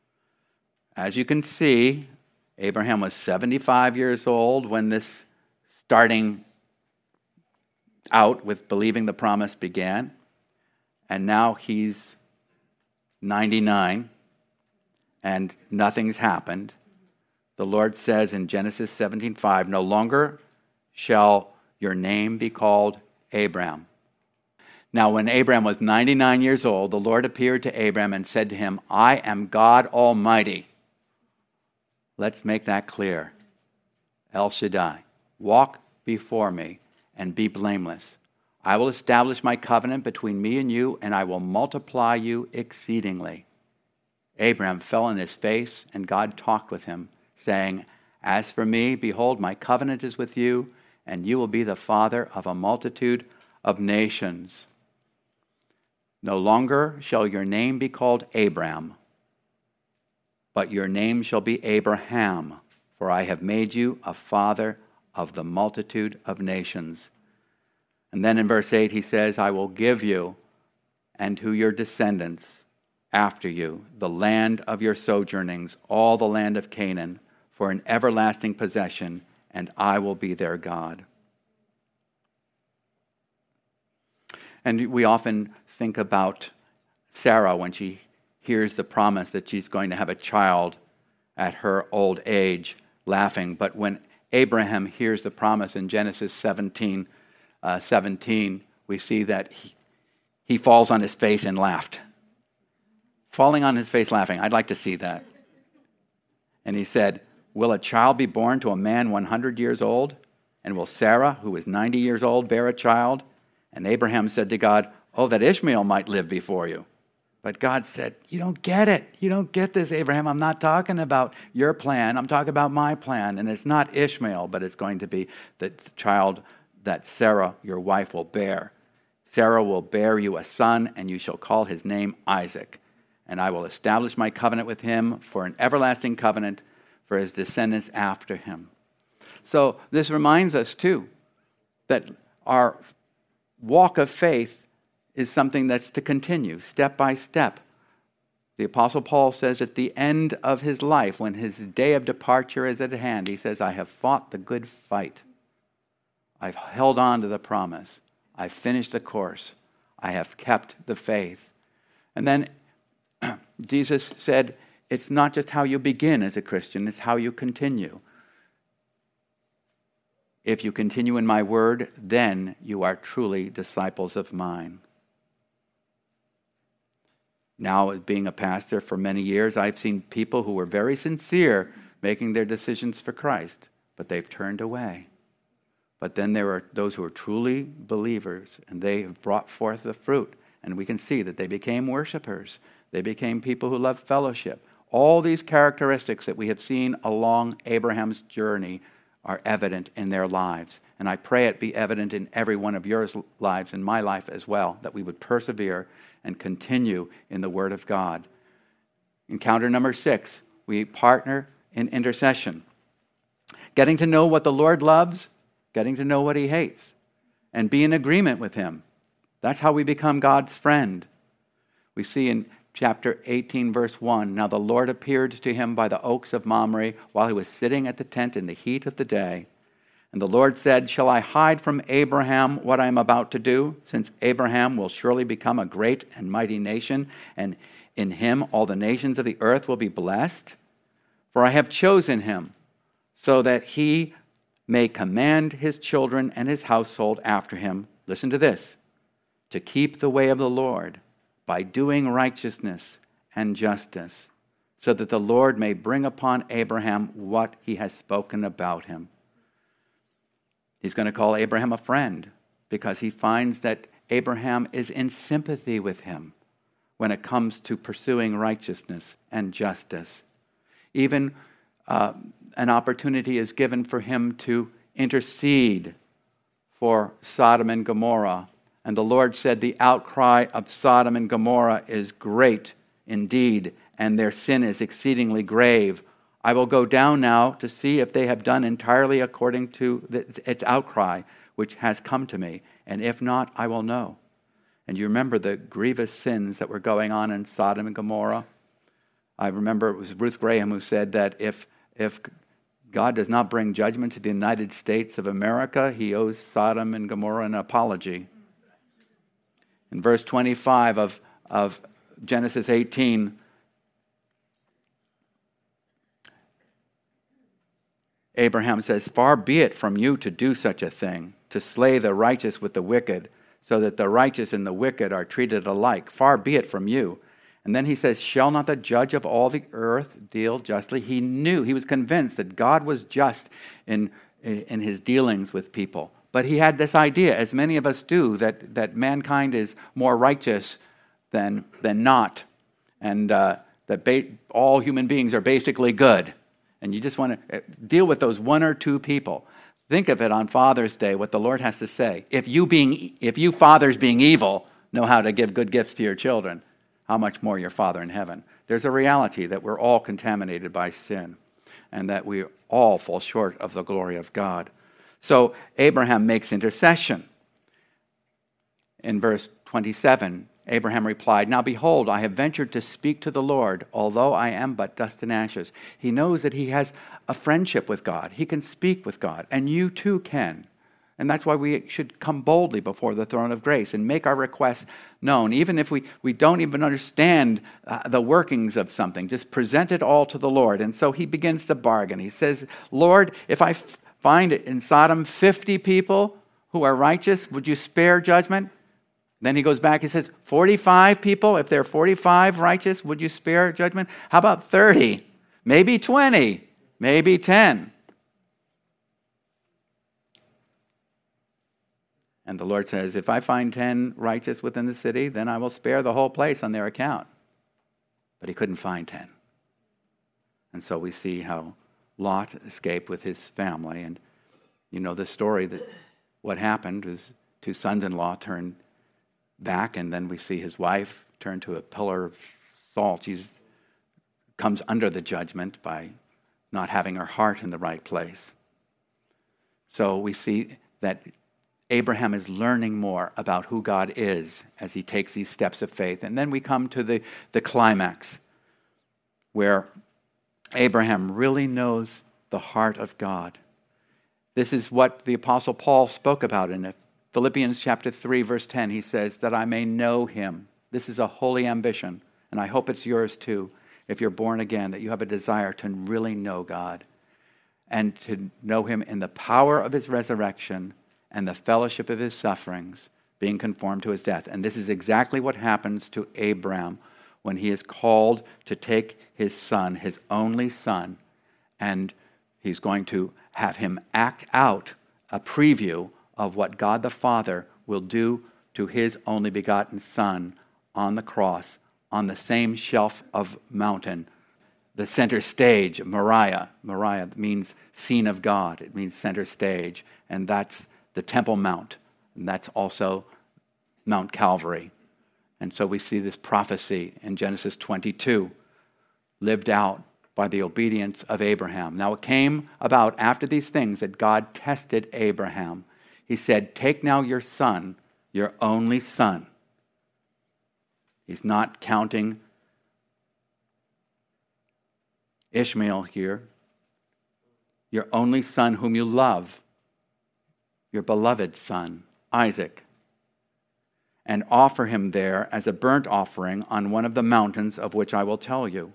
As you can see, Abraham was seventy-five years old when this starting out with believing the promise began. And now he's ninety-nine and nothing's happened. The Lord says in Genesis seventeen five, "No longer shall your name be called Abram." Now, when Abram was ninety-nine years old, the Lord appeared to Abram and said to him, "I am God Almighty." Let's make that clear. El Shaddai, walk before me and be blameless. I will establish my covenant between me and you, and I will multiply you exceedingly. Abram fell on his face, and God talked with him, saying, "As for me, behold, my covenant is with you, and you will be the father of a multitude of nations. No longer shall your name be called Abram, but your name shall be Abraham, for I have made you a father of the multitude of nations." And then in verse eight he says, "I will give you and to your descendants after you the land of your sojournings, all the land of Canaan, for an everlasting possession, and I will be their God." And we often think about Sarah when she hears the promise that she's going to have a child at her old age, laughing. But when Abraham hears the promise in Genesis seventeen, uh, seventeen, we see that he, he falls on his face and laughed. Falling on his face laughing. I'd like to see that. And he said, "Will a child be born to a man one hundred years old? And will Sarah, who is ninety years old, bear a child?" And Abraham said to God, "Oh, that Ishmael might live before you." But God said, "You don't get it. You don't get this, Abraham. I'm not talking about your plan. I'm talking about my plan. And it's not Ishmael, but it's going to be the child that Sarah, your wife, will bear. Sarah will bear you a son, and you shall call his name Isaac. And I will establish my covenant with him for an everlasting covenant for his descendants after him." So this reminds us, too, that our walk of faith is something that's to continue, step by step. The Apostle Paul says at the end of his life, when his day of departure is at hand, he says, "I have fought the good fight. I've held on to the promise. I've finished the course. I have kept the faith." And then Jesus said, it's not just how you begin as a Christian, it's how you continue. "If you continue in my word, then you are truly disciples of mine." Now, as being a pastor for many years, I've seen people who were very sincere making their decisions for Christ, but they've turned away. But then there are those who are truly believers, and they have brought forth the fruit. And we can see that they became worshipers. They became people who loved fellowship. All these characteristics that we have seen along Abraham's journey are evident in their lives. And I pray it be evident in every one of your lives, in my life as well, that we would persevere and continue in the Word of God. Encounter number six, we partner in intercession. Getting to know what the Lord loves, getting to know what he hates, and be in agreement with him. That's how we become God's friend. We see in chapter eighteen, verse one, "Now the Lord appeared to him by the oaks of Mamre while he was sitting at the tent in the heat of the day. And the Lord said, 'Shall I hide from Abraham what I am about to do? Since Abraham will surely become a great and mighty nation, and in him all the nations of the earth will be blessed. For I have chosen him, so that he may command his children and his household after him listen to this, to keep the way of the Lord by doing righteousness and justice, so that the Lord may bring upon Abraham what he has spoken about him. He's going to call Abraham a friend because he finds that Abraham is in sympathy with him when it comes to pursuing righteousness and justice. Even uh, an opportunity is given for him to intercede for Sodom and Gomorrah. And the Lord said, the outcry of Sodom and Gomorrah is great indeed, and their sin is exceedingly grave. I will go down now to see if they have done entirely according to the, its outcry, which has come to me. And if not, I will know. And you remember the grievous sins that were going on in Sodom and Gomorrah? I remember it was Ruth Graham who said that if, if God does not bring judgment to the United States of America, he owes Sodom and Gomorrah an apology. In verse twenty-five of, of Genesis eighteen, Abraham says, far be it from you to do such a thing, to slay the righteous with the wicked, so that the righteous and the wicked are treated alike. Far be it from you. And then he says, shall not the judge of all the earth deal justly? He knew, he was convinced that God was just in, in his dealings with people. But he had this idea, as many of us do, that, that mankind is more righteous than, than not. And uh, that ba- all human beings are basically good. And you just want to deal with those one or two people. Think of it on Father's Day, what the Lord has to say. If you being, if you fathers being evil know how to give good gifts to your children, how much more your Father in heaven? There's a reality that we're all contaminated by sin and that we all fall short of the glory of God. So Abraham makes intercession. In verse twenty-seven, Abraham replied, now behold, I have ventured to speak to the Lord, although I am but dust and ashes. He knows that he has a friendship with God. He can speak with God, and you too can. And that's why we should come boldly before the throne of grace and make our requests known. Even if we, we don't even understand uh, the workings of something, just present it all to the Lord. And so he begins to bargain. He says, Lord, if I f- find in Sodom fifty people who are righteous, would you spare judgment? Then he goes back, he says, forty-five people, if there are forty-five righteous, would you spare judgment? How about thirty? Maybe twenty, maybe ten. And the Lord says, if I find ten righteous within the city, then I will spare the whole place on their account. But he couldn't find ten. And so we see how Lot escaped with his family. And you know the story that what happened was two sons-in-law turned back, and then we see his wife turn to a pillar of salt. She comes under the judgment by not having her heart in the right place. So we see that Abraham is learning more about who God is as he takes these steps of faith. And then we come to the, the climax, where Abraham really knows the heart of God. This is what the Apostle Paul spoke about in Philippians chapter three, verse ten. He says, that I may know him. This is a holy ambition, and I hope it's yours too, if you're born again, that you have a desire to really know God and to know him in the power of his resurrection and the fellowship of his sufferings, being conformed to his death. And this is exactly what happens to Abraham when he is called to take his son, his only son, and he's going to have him act out a preview of what God the Father will do to his only begotten Son on the cross, on the same shelf of mountain, the center stage, Moriah. Moriah means scene of God. It means center stage. And that's the Temple Mount. And that's also Mount Calvary. And so we see this prophecy in Genesis twenty-two lived out by the obedience of Abraham. Now it came about after these things that God tested Abraham. He said, take now your son, your only son. He's not counting Ishmael here. Your only son whom you love, your beloved son, Isaac, and offer him there as a burnt offering on one of the mountains of which I will tell you.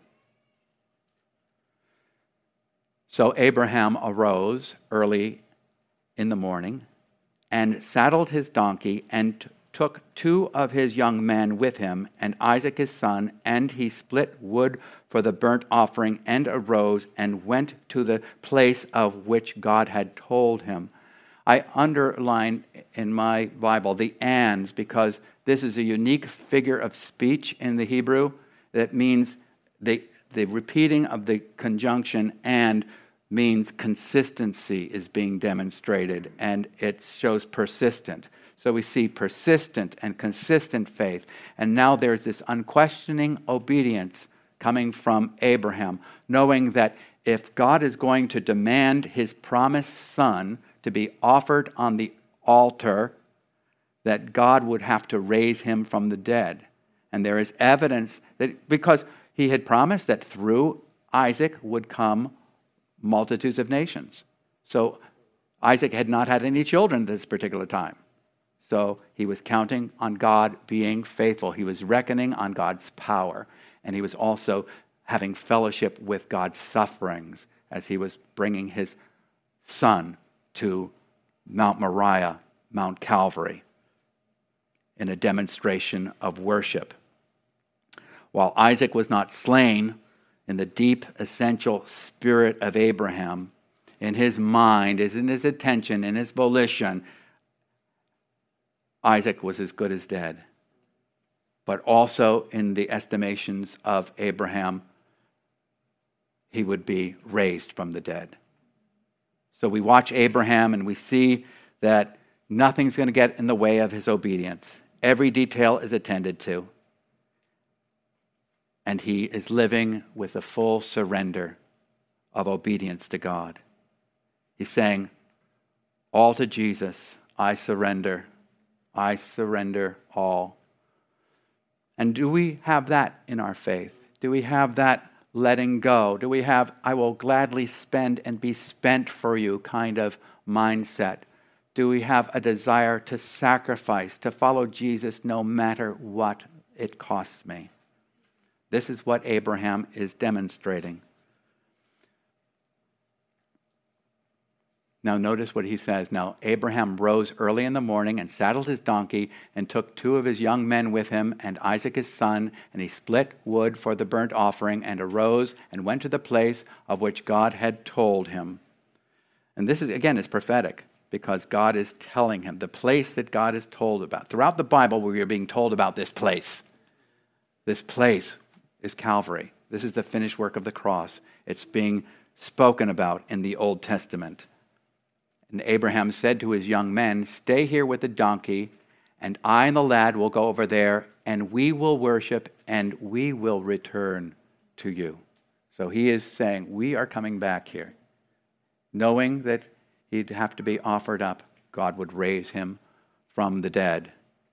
So Abraham arose early in the morning and saddled his donkey, and t- took two of his young men with him, and Isaac his son, and he split wood for the burnt offering, and arose and went to the place of which God had told him. I underline in my Bible the ands, because this is a unique figure of speech in the Hebrew that means the, the repeating of the conjunction and means consistency is being demonstrated, and it shows persistent. So we see persistent and consistent faith. And now there's this unquestioning obedience coming from Abraham, knowing that if God is going to demand his promised son to be offered on the altar, that God would have to raise him from the dead. And there is evidence that because he had promised that through Isaac would come multitudes of nations. So Isaac had not had any children at this particular time. So he was counting on God being faithful. He was reckoning on God's power. And he was also having fellowship with God's sufferings as he was bringing his son to Mount Moriah, Mount Calvary, in a demonstration of worship. While Isaac was not slain, in the deep, essential spirit of Abraham, in his mind, is in his attention, in his volition, Isaac was as good as dead. But also in the estimations of Abraham, he would be raised from the dead. So we watch Abraham and we see that nothing's going to get in the way of his obedience. Every detail is attended to. And he is living with a full surrender of obedience to God. He's saying, all to Jesus, I surrender. I surrender all. And do we have that in our faith? Do we have that letting go? Do we have, I will gladly spend and be spent for you kind of mindset? Do we have a desire to sacrifice, to follow Jesus no matter what it costs me? This is what Abraham is demonstrating. Now notice what he says. Now Abraham rose early in the morning and saddled his donkey and took two of his young men with him and Isaac his son, and he split wood for the burnt offering and arose and went to the place of which God had told him. And this is, again, is prophetic because God is telling him the place that God is told about. Throughout the Bible, we are being told about this place. This place is Calvary. This is the finished work of the cross. It's being spoken about in the Old Testament. And Abraham said to his young men, stay here with the donkey, and I and the lad will go over there, and we will worship, and we will return to you. So he is saying, we are coming back here. Knowing that he'd have to be offered up, God would raise him from the dead.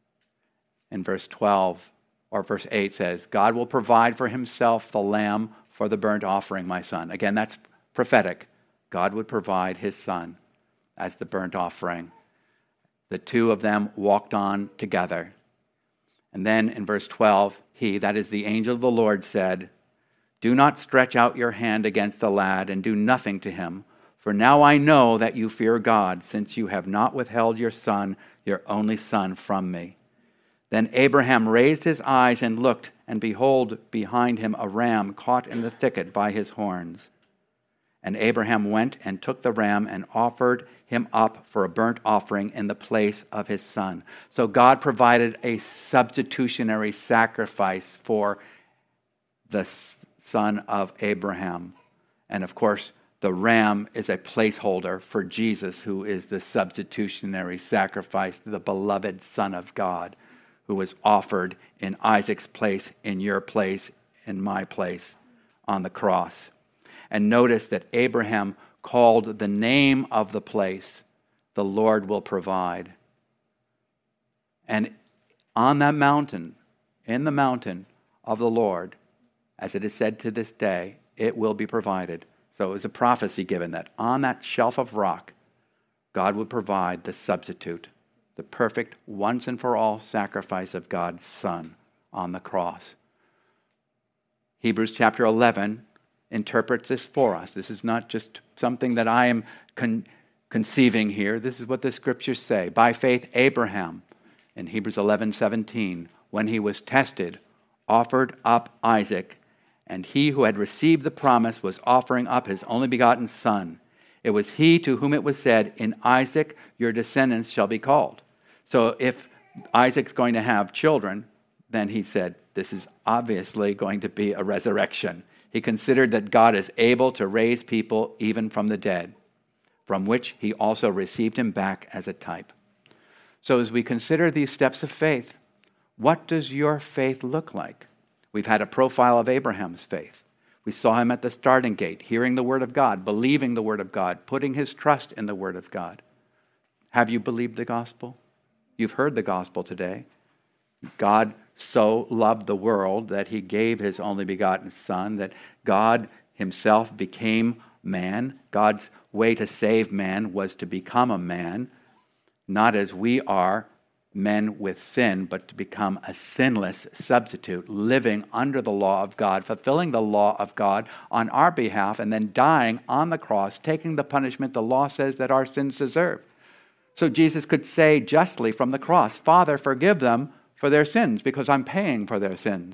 In verse twelve, or verse eight says, God will provide for himself the lamb for the burnt offering, my son. Again, that's prophetic. God would provide his son as the burnt offering. The two of them walked on together. And then in verse twelve, he, that is the angel of the Lord, said, do not stretch out your hand against the lad and do nothing to him, for now I know that you fear God, since you have not withheld your son, your only son, from me. Then Abraham raised his eyes and looked, and behold, behind him a ram caught in the thicket by his horns. And Abraham went and took the ram and offered him up for a burnt offering in the place of his son. So God provided a substitutionary sacrifice for the son of Abraham. And of course, the ram is a placeholder for Jesus, who is the substitutionary sacrifice, the beloved Son of God, who was offered in Isaac's place, in your place, in my place on the cross. And notice that Abraham called the name of the place, the Lord will provide. And on that mountain, in the mountain of the Lord, as it is said to this day, it will be provided. So it was a prophecy given that on that shelf of rock, God would provide the substitute, the perfect once and for all sacrifice of God's Son on the cross. Hebrews chapter eleven interprets this for us. This is not just something that I am con- conceiving here. This is what the scriptures say. By faith, Abraham, in Hebrews eleven seventeen, when he was tested, offered up Isaac, and he who had received the promise was offering up his only begotten son. It was he to whom it was said, in Isaac your descendants shall be called. So if Isaac's going to have children, then he said, this is obviously going to be a resurrection. He considered that God is able to raise people even from the dead, from which he also received him back as a type. So as we consider these steps of faith, what does your faith look like? We've had a profile of Abraham's faith. We saw him at the starting gate, hearing the word of God, believing the word of God, putting his trust in the word of God. Have you believed the gospel? You've heard the gospel today. God so loved the world that he gave his only begotten son, that God himself became man. God's way to save man was to become a man, not as we are, men with sin, but to become a sinless substitute, living under the law of God, fulfilling the law of God on our behalf, and then dying on the cross, taking the punishment the law says that our sins deserve. So Jesus could say justly from the cross, Father, forgive them for their sins, because I'm paying for their sins.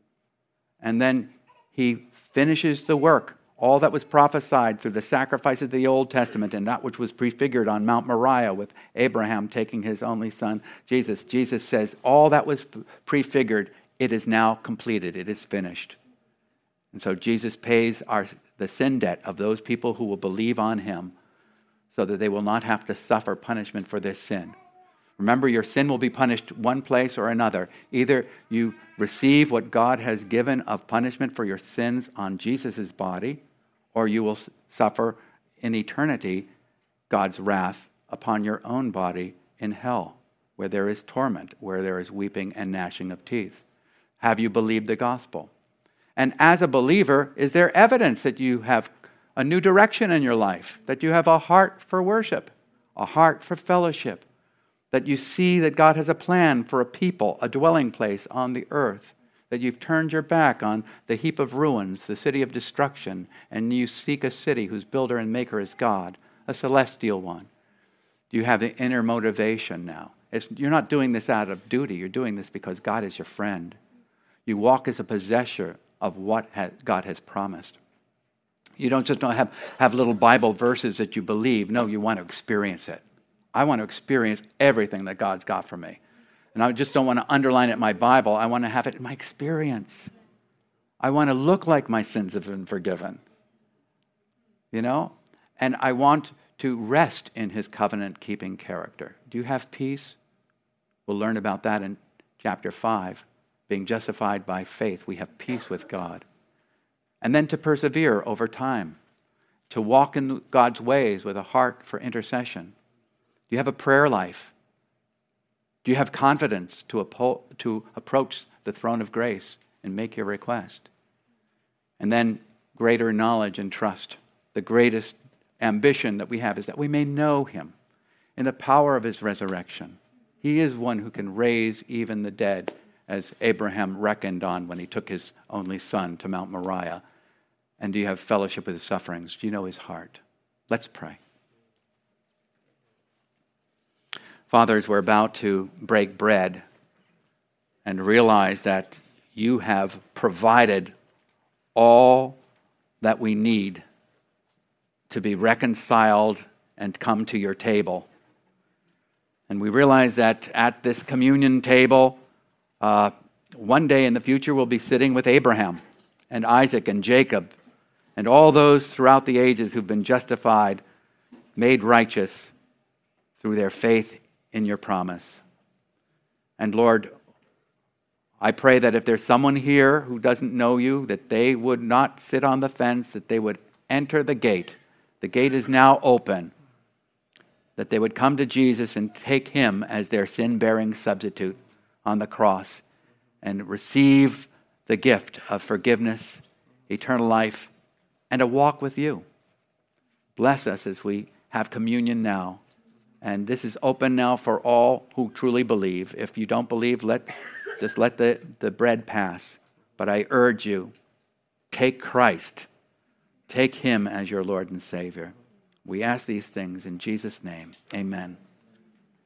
And then he finishes the work, all that was prophesied through the sacrifices of the Old Testament and that which was prefigured on Mount Moriah with Abraham taking his only son, Jesus. Jesus says, all that was prefigured, it is now completed. It is finished. And so Jesus pays our, the sin debt of those people who will believe on him so that they will not have to suffer punishment for this sin. Remember, your sin will be punished one place or another. Either you receive what God has given of punishment for your sins on Jesus' body, or you will suffer in eternity God's wrath upon your own body in hell, where there is torment, where there is weeping and gnashing of teeth. Have you believed the gospel? And as a believer, is there evidence that you have a new direction in your life, that you have a heart for worship, a heart for fellowship, that you see that God has a plan for a people, a dwelling place on the earth, that you've turned your back on the heap of ruins, the city of destruction, and you seek a city whose builder and maker is God, a celestial one? You have the inner motivation now. It's, you're not doing this out of duty. You're doing this because God is your friend. You walk as a possessor of what has, God has promised. You don't just don't have, have little Bible verses that you believe. No, you want to experience it. I want to experience everything that God's got for me. And I just don't want to underline it in my Bible. I want to have it in my experience. I want to look like my sins have been forgiven. You know? And I want to rest in his covenant-keeping character. Do you have peace? We'll learn about that in chapter five. Being justified by faith, we have peace with God. And then to persevere over time. To walk in God's ways with a heart for intercession. Do you have a prayer life? Do you have confidence to, appo- to approach the throne of grace and make your request? And then greater knowledge and trust. The greatest ambition that we have is that we may know him in the power of his resurrection. He is one who can raise even the dead, as Abraham reckoned on when he took his only son to Mount Moriah. And do you have fellowship with his sufferings? Do you know his heart? Let's pray. Fathers, we're about to break bread and realize that you have provided all that we need to be reconciled and come to your table. And we realize that at this communion table, uh, one day in the future we'll be sitting with Abraham and Isaac and Jacob and all those throughout the ages who've been justified, made righteous through their faith in your promise. And Lord, I pray that if there's someone here who doesn't know you, that they would not sit on the fence, that they would enter the gate. The gate is now open. That they would come to Jesus and take him as their sin-bearing substitute on the cross and receive the gift of forgiveness, eternal life, and a walk with you. Bless us as we have communion now. And this is open now for all who truly believe. If you don't believe, let just let the, the bread pass. But I urge you, take Christ. Take him as your Lord and Savior. We ask these things in Jesus' name. Amen.